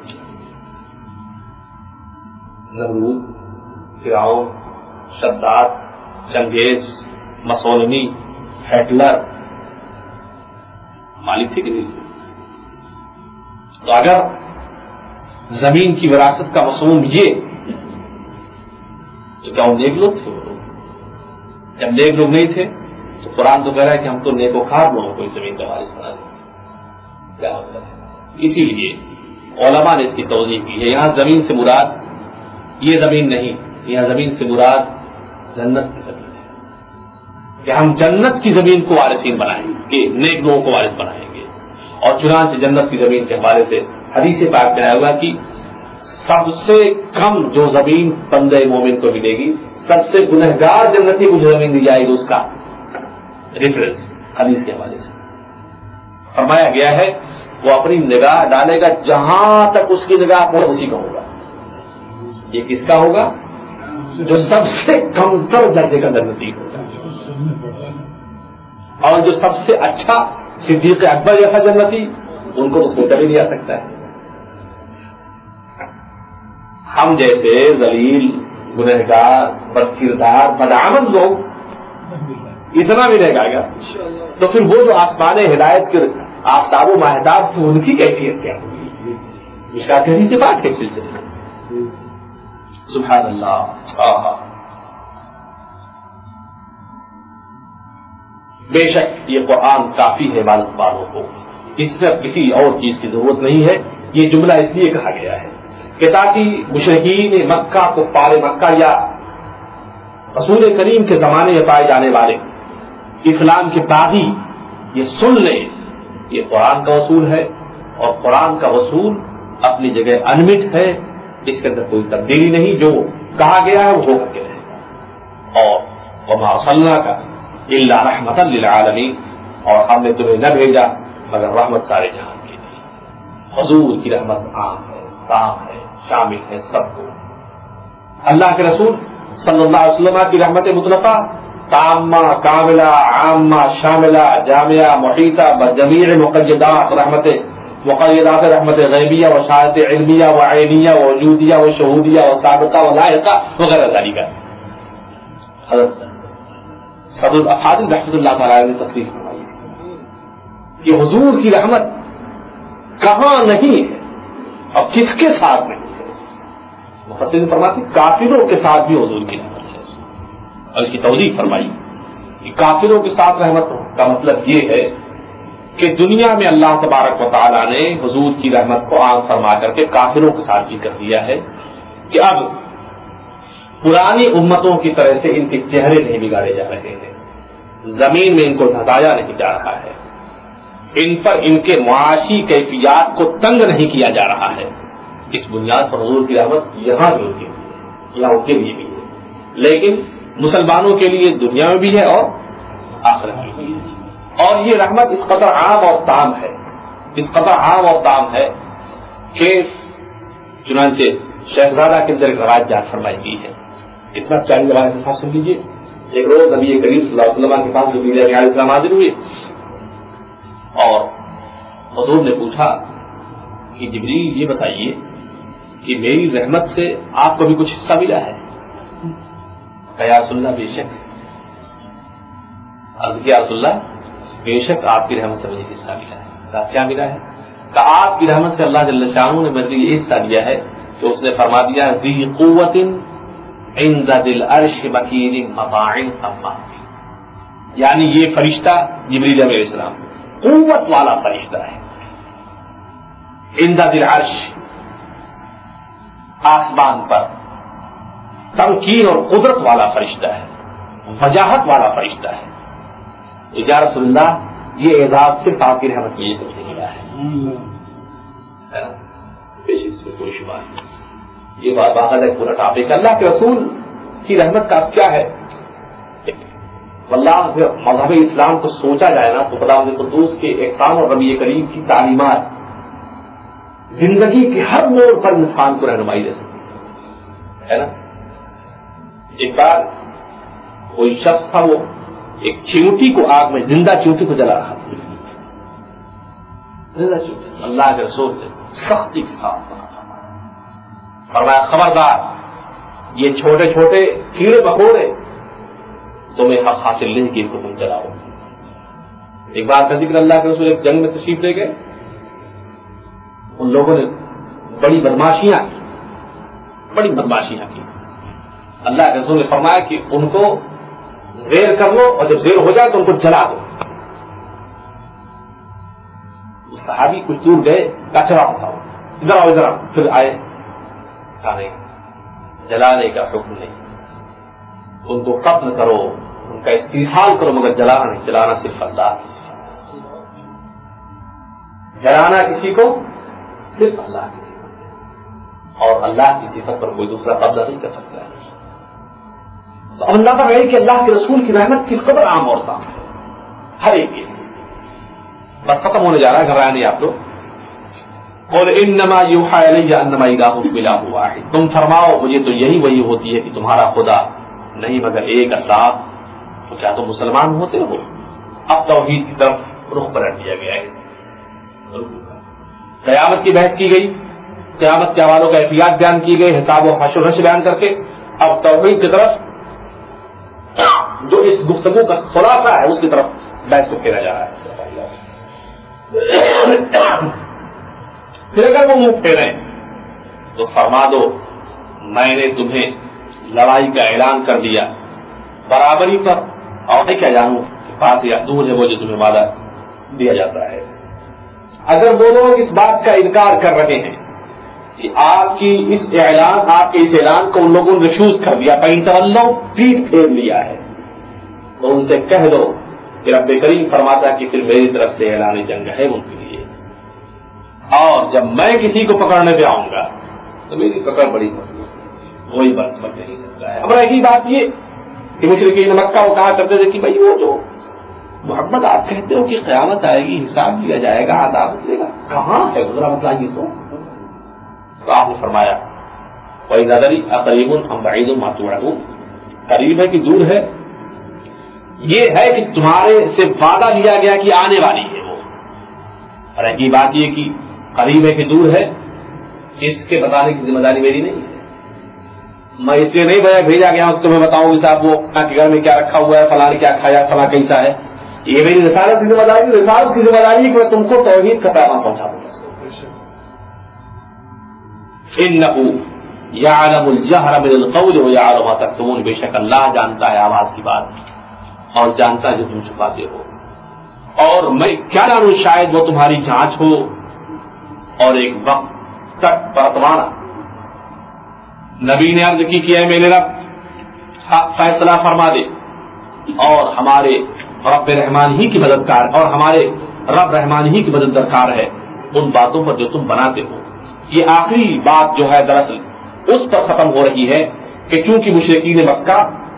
نمرود، فرعون، شداد، چنگیز، مسولنی، ہٹلر مالک تھے کہ نہیں؟ تو اگر زمین کی وراثت کا مفہوم یہ تو کیا وہ نیک لوگ تھے؟ وہ لوگ جب نیک لوگ نہیں تھے تو قرآن تو کہہ رہا ہے کہ ہم تو نیکوکار لوگوں کو زمین کا وارث بنا دیں. کیا مطلب ہے؟ اسی لیے علماء نے اس کی توضیح کی ہے. یہاں زمین سے مراد یہ زمین نہیں، یہاں زمین سے مراد جنت کی زمین ہے کہ ہم جنت کی زمین کو وارثین بنائیں گے، نیک لوگوں کو وارث بنائیں گے. اور چنانچہ جنت کی زمین کے حوالے سے حدیث پاک میں آیا ہوا کہ سب سے کم جو زمین بندے مومن کو ملے گی، سب سے گنہگار جنتی کو جو زمین دی جائے گی اس کا ریفرنس حدیث کے حوالے سے فرمایا گیا ہے وہ اپنی نگاہ ڈالے گا جہاں تک اس کی نگاہ پہنچے اسی کا ہوگا. یہ کس کا ہوگا؟ جو سب سے کم تر درجے کا جنتی ہوگا. اور جو سب سے اچھا صدیق اکبر جیسا جنتی ان کو تو سوچا بھی نہیں آ سکتا ہے. ہم جیسے ذلیل گنہگار، بد کردار، بدعمل لوگ، اتنا بھی رہ گا تو پھر وہ جو آسمان ہدایت کے آفتاب و ماہتاب تھے ان کی کیفیت کیا ہوگی؟ مشکل سے بات کے سلسلے میں سبحان اللہ. آہا. بے شک یہ قرآن کافی ہے عبادت والوں کو، اس میں کسی اور چیز کی ضرورت نہیں ہے. یہ جملہ اس لیے کہا گیا ہے کہ تاکہ مشرکین مکہ کو پار مکہ یا رسول کریم کے زمانے میں پائے جانے والے اسلام کے باغی یہ سن لیں یہ قرآن کا وصول ہے، اور قرآن کا وصول اپنی جگہ انمٹ ہے، اس کے اندر کوئی تبدیلی نہیں، جو کہا گیا ہے وہ ہو کر کے رہے گا. اور وما ارسلناک الا رحمتا للعالمین، اور ہم نے تمہیں نہ بھیجا مگر رحمت سارے جہان کے لیے. حضور کی رحمت عام ہے، تام ہے، شامل ہے سب کو. اللہ کے رسول صلی اللہ علیہ وسلم کی رحمت مطلقہ تامہ، کاملہ، عامہ، شاملہ، جامعہ، محیطہ بجمیع مقیدات رحمت مقیدات رحمت غیبیہ و شہادت علمیہ و عینیہ و وجودیہ و شہودیہ و سابقہ و لاحقہ وغیرہ ذالک. حضرت صدر الافاضل رحمۃ اللہ تعالی نے تصریح فرمائی کہ حضور کی رحمت کہاں نہیں ہے اور کس کے ساتھ نہیں ہے. مفسرین فرماتے کافروں کے ساتھ بھی حضور کی رحمت ہے، اور اس کی توضیح فرمائی کہ کافروں کے ساتھ رحمت کا مطلب یہ ہے کہ دنیا میں اللہ تبارک و تعالیٰ نے حضور کی رحمت کو عام فرما کر کے کافروں کے ساتھ بھی کر دیا ہے کہ اب پرانی امتوں کی طرح سے ان کے چہرے نہیں بگاڑے جا رہے ہیں، زمین میں ان کو دھسایا نہیں جا رہا ہے، ان پر ان کے معاشی کیفیات کو تنگ نہیں کیا جا رہا ہے. اس بنیاد پر حضور کی رحمت یہاں بھی ہوتی ہے، یہاں ان کے لیے بھی ہے، لیکن مسلمانوں کے لیے دنیا میں بھی ہے اور آخرت میں بھی ہے. اور یہ رحمت اس قدر عام اور تام ہے، اس قدر عام اور تام ہے کہ چنانچہ شہزادہ کے اندر ایک روایت بیان فرمائی گئی ہے. اتنا چالیس روایت کے ساتھ سن لیجیے. ایک روز نبی کریم صلی اللہ علیہ وسلم کے پاس جبریل علیہ السلام حاضر ہوئے اور حضور نے پوچھا کہ جبریل یہ بتائیے کہ میری رحمت سے آپ کو بھی کچھ حصہ ملا ہے؟ یا رسول اللہ بے شک. عرض کیا رسول اللہ بے شک آپ کی رحمت سے مجھے حصہ ملا ہے. کیا ملا ہے؟ کہ آپ کی رحمت سے اللہ جل شانہ نے میرے لیے یہ حصہ دیا ہے کہ اس نے فرما دیا ذی قوت عند ذی العرش مکین مطاع ثم، یعنی یہ فرشتہ جبریل علیہ السلام قوت والا فرشتہ ہے، عند ذی العرش آسمان پر، تمکین اور قدرت والا فرشتہ ہے، وجاہت والا فرشتہ ہے. یا رسول اللہ یہ اعزاز سے آپ کی رحمت کی سب سے ملا ہے، اس میں کوئی شبہ نہیں. یہ بات باقاعدہ ہے پورا ٹاپک. اللہ کے رسول کی رحمت کا کیا ہے؟ واللہ مذہب اسلام کو سوچا جائے نا تو خدا قدوس کے احسان اور نبی کریم کی تعلیمات زندگی کے ہر موڑ پر انسان کو رہنمائی دے سکتی ہے نا. ایک بار کوئی شخص تھا، وہ ایک چیونٹی کو آگ میں، زندہ چیونٹی کو جلا رہا تھا. اللہ کے رسول نے سختی کے ساتھ فرمایا خبردار یہ چھوٹے چھوٹے کیڑے مکوڑے تمہیں حق حاصل نہیں کہ ان کو تم جلاؤ. ایک بار کا ذکر اللہ کے رسول ایک جنگ میں تشریف لے گئے، ان لوگوں نے بڑی بدماشیاں کی، بڑی بدماشیاں کی. اللہ کے رسول نے فرمایا کہ ان کو زیر کر لو اور جب زیر ہو جائے تو ان کو جلا دو. صحابی کچھ دور گئے، کچرا پھنساؤ، ادھر آؤ ادھر آؤ. پھر آئے، کہا نہیں جلانے کا حکم نہیں، ان کو قتل کرو، ان کا استحصال کرو، مگر جلانا نہیں. جلانا صرف اللہ کی صفت، جلانا کسی کو صرف اللہ کی صفت ہے، اور اللہ کی صفت پر کوئی دوسرا قبضہ نہیں کر سکتا ہے. تو اب اللہ کا ہے کہ اللہ کے رسول کی رحمت کس قدر عام اور تام ہے ہر ایک کے. بس ختم ہونے جا رہا ہے، گھبرائے نہیں آپ لوگ. اور انما یوحی الی انما الہکم الہ واحد، تم فرماؤ مجھے تو یہی وہی ہوتی ہے کہ تمہارا خدا نہیں مگر ایک اللہ. تو کیا تم مسلمان ہوتے ہو؟ اب توحید کی طرف رخ پلٹ دیا گیا ہے. قیامت کی بحث کی گئی، قیامت کے حوالوں کا احتیاط بیان کی گئی، حساب و حشر و نشر بیان کر کے اب توحید کی طرف جو اس گفتگو کا خلاصہ ہے اس کی طرف بحث کو پھیرا جا رہا ہے. پھر اگر وہ منہ پھیریں تو فرما دو میں نے تمہیں لڑائی کا اعلان کر دیا برابری پر، اور میں کیا جانوں پاس یا دور ہے وہ جو تمہیں وعدہ دیا جاتا ہے. اگر وہ لوگ اس بات کا انکار کر رہے ہیں کہ آپ کی اس اعلان آپ کے اس اعلان کو ان لوگوں نے ریفیوز کر دیا، پینتولو پیٹ پھیر لیا ہے، تو ان سے کہہ دو کہ رب کریم فرماتا کہ پھر میری طرف سے اعلان جنگ ہے ان کے لیے، اور جب میں کسی کو پکڑنے پہ آؤں گا تو میری پکڑ بڑی مضبوط، وہی بات بچ نہیں سکتا ہے. اب رہی بات یہ کہ مشرکین مکہ وہ کہا کرتے تھے کہ بھائی وہ جو محمد آپ کہتے ہو کہ قیامت آئے گی، حساب لیا جائے گا، عذاب اترے گا، کہاں ہے ذرا بتلائیے تو. تو آپ نے فرمایا وَإِذَا دَرِي أَقَرِيبٌ أَمْ بَعِيدٌ مَا تُوعَدُونَ، قریب ہے کہ دور ہے، یہ ہے کہ تمہارے سے وعدہ لیا گیا کہ آنے والی ہے وہ. اور ایک بات یہ کہ قریب ہے کہ دور ہے، اس کے بتانے کی ذمہ داری میری نہیں ہے. میں اس لیے نہیں بھیجا گیا ہوں تمہیں بتاؤں کہ صاحب وہ کے گھر میں کیا رکھا ہوا ہے، فلاں نے کیا کھایا، فلاں کیسا ہے. یہ میری رسالت کی ذمہ داری، رسالت کی ذمہ داری کہ میں تم کو توحید کا پیغام پہنچا دوں. إِنَّهُ يَعْلَمُ الْجَهْرَ مِنَ الْقَوْلِ وَيَعْلَمُ مَا تَكْتُمُونَ، بے شک اللہ جانتا ہے آواز کی بات اور جانتا ہے جو تم چھپاتے ہو. اور میں کیا جانوں، شاید وہ تمہاری جانچ ہو اور ایک وقت تک برتوانا. نبی نے عرض کی کہ اے میرے رب فیصلہ فرما دے، اور ہمارے رب رحمان ہی کی مددگار اور ہمارے رب رحمان ہی کی مدد درکار ہے ان باتوں پر جو تم بناتے ہو. یہ آخری بات جو ہے دراصل اس پر ختم ہو رہی ہے کہ چونکہ مشرکین مکہ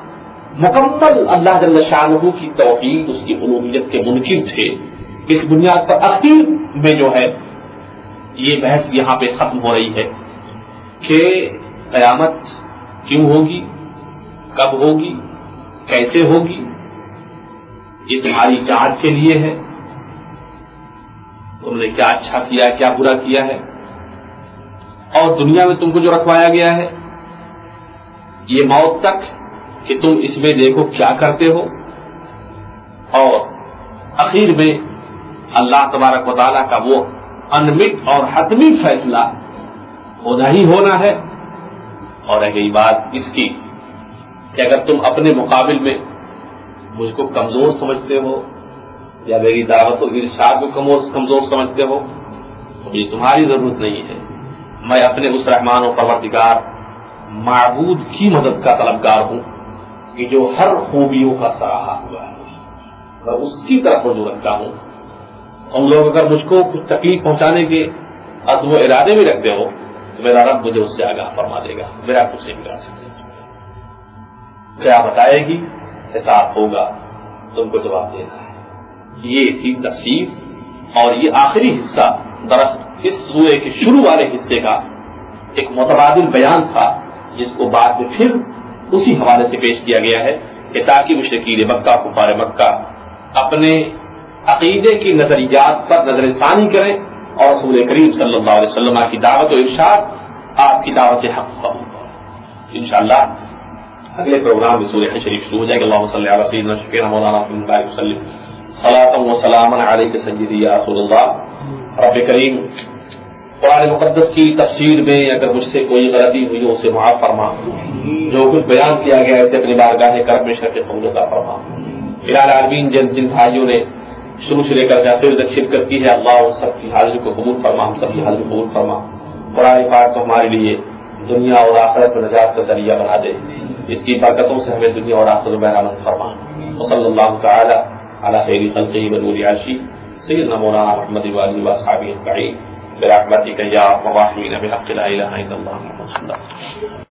مکمل اللہ جل شانہ کی توحید، اس کی الوہیت کے منکر تھے، اس بنیاد پر اخیر میں جو ہے یہ بحث یہاں پہ ختم ہو رہی ہے کہ قیامت کیوں ہوگی، کب ہوگی، کیسے ہوگی، یہ تمہاری جانچ کے لیے ہے، تم نے کیا اچھا کیا کیا برا کیا ہے، اور دنیا میں تم کو جو رکھوایا گیا ہے یہ موت تک کہ تم اس میں دیکھو کیا کرتے ہو. اور اخیر میں اللہ تبارک و تعالیٰ کا وہ انمٹ اور حتمی فیصلہ ہونا ہی ہونا ہے. اور رہ گئی بات اس کی کہ اگر تم اپنے مقابل میں مجھ کو کمزور سمجھتے ہو یا میری دعوت و ارشاد کو کمزور سمجھتے ہو تو یہ تمہاری ضرورت نہیں ہے. میں اپنے اس رحمان و پروردگار معبود کی مدد کا طلبگار ہوں کہ جو ہر خوبیوں کا سراہا ہوا ہے، میں اس کی طرف رجوع رکھتا ہوں. تم لوگ اگر مجھ کو کچھ تکلیف پہنچانے کے عزم و ارادے میں رکھتے ہو تو میرا رب مجھے اس سے آگاہ فرما دے گا، میرا کچھ نہیں بگاڑ سکتے. کیا بتائے گی، حساب ہوگا، تم کو جواب دینا ہے. یہ تھی تفسیر، اور یہ آخری حصہ دراصل اس سورے کے شروع والے حصے کا ایک متبادل بیان تھا جس کو بعد میں پھر اسی حوالے سے پیش کیا گیا ہے کہ تاکہ مشرکین مکہ کفار مکہ اپنے عقیدے کی نظریات پر نظر ثانی کریں اور رسول کریم صلی اللہ علیہ وسلم کی دعوت و ارشاد، آپ کی دعوت حق قبول کریں. انشاءاللہ اگلے پروگرام میں سورہ شریف شروع ہو جائے گا. اللہم صلی علی سیدنا شفیعنا مولانا محمد بارک وسلم صلاۃ و سلام علیک سیدی یا رسول اللہ. رب کریم قرآن مقدس کی تفسیر میں اگر مجھ سے کوئی غلطی ہوئی ہو اسے معاف فرما، جو کچھ بیان کیا گیا ہے اسے اپنی بارگاہ کرم میں شرف قبول عطا فرما. الہ العالمین جن جن بھائیوں نے شروع سے لے کر آخر تک شرکت کی ہے، اللہ ان سب کی حاضری کو قبول فرما، ہم سب کی حاضری قبول فرما. قرآن پاک کو ہمارے لیے دنیا اور آخرت میں نجات کا ذریعہ بنا دے، اس کی برکتوں سے ہمیں دنیا اور آخرت میں بہرامند فرما. وصلی اللہ تعالی علی خیر خلقہ ونور عرشہ سیدنا مولانا محمد وآلہ وصحبہ اجمعین برحمتک یا ارحم الراحمین بحق لا الہ الا اللہ محمد.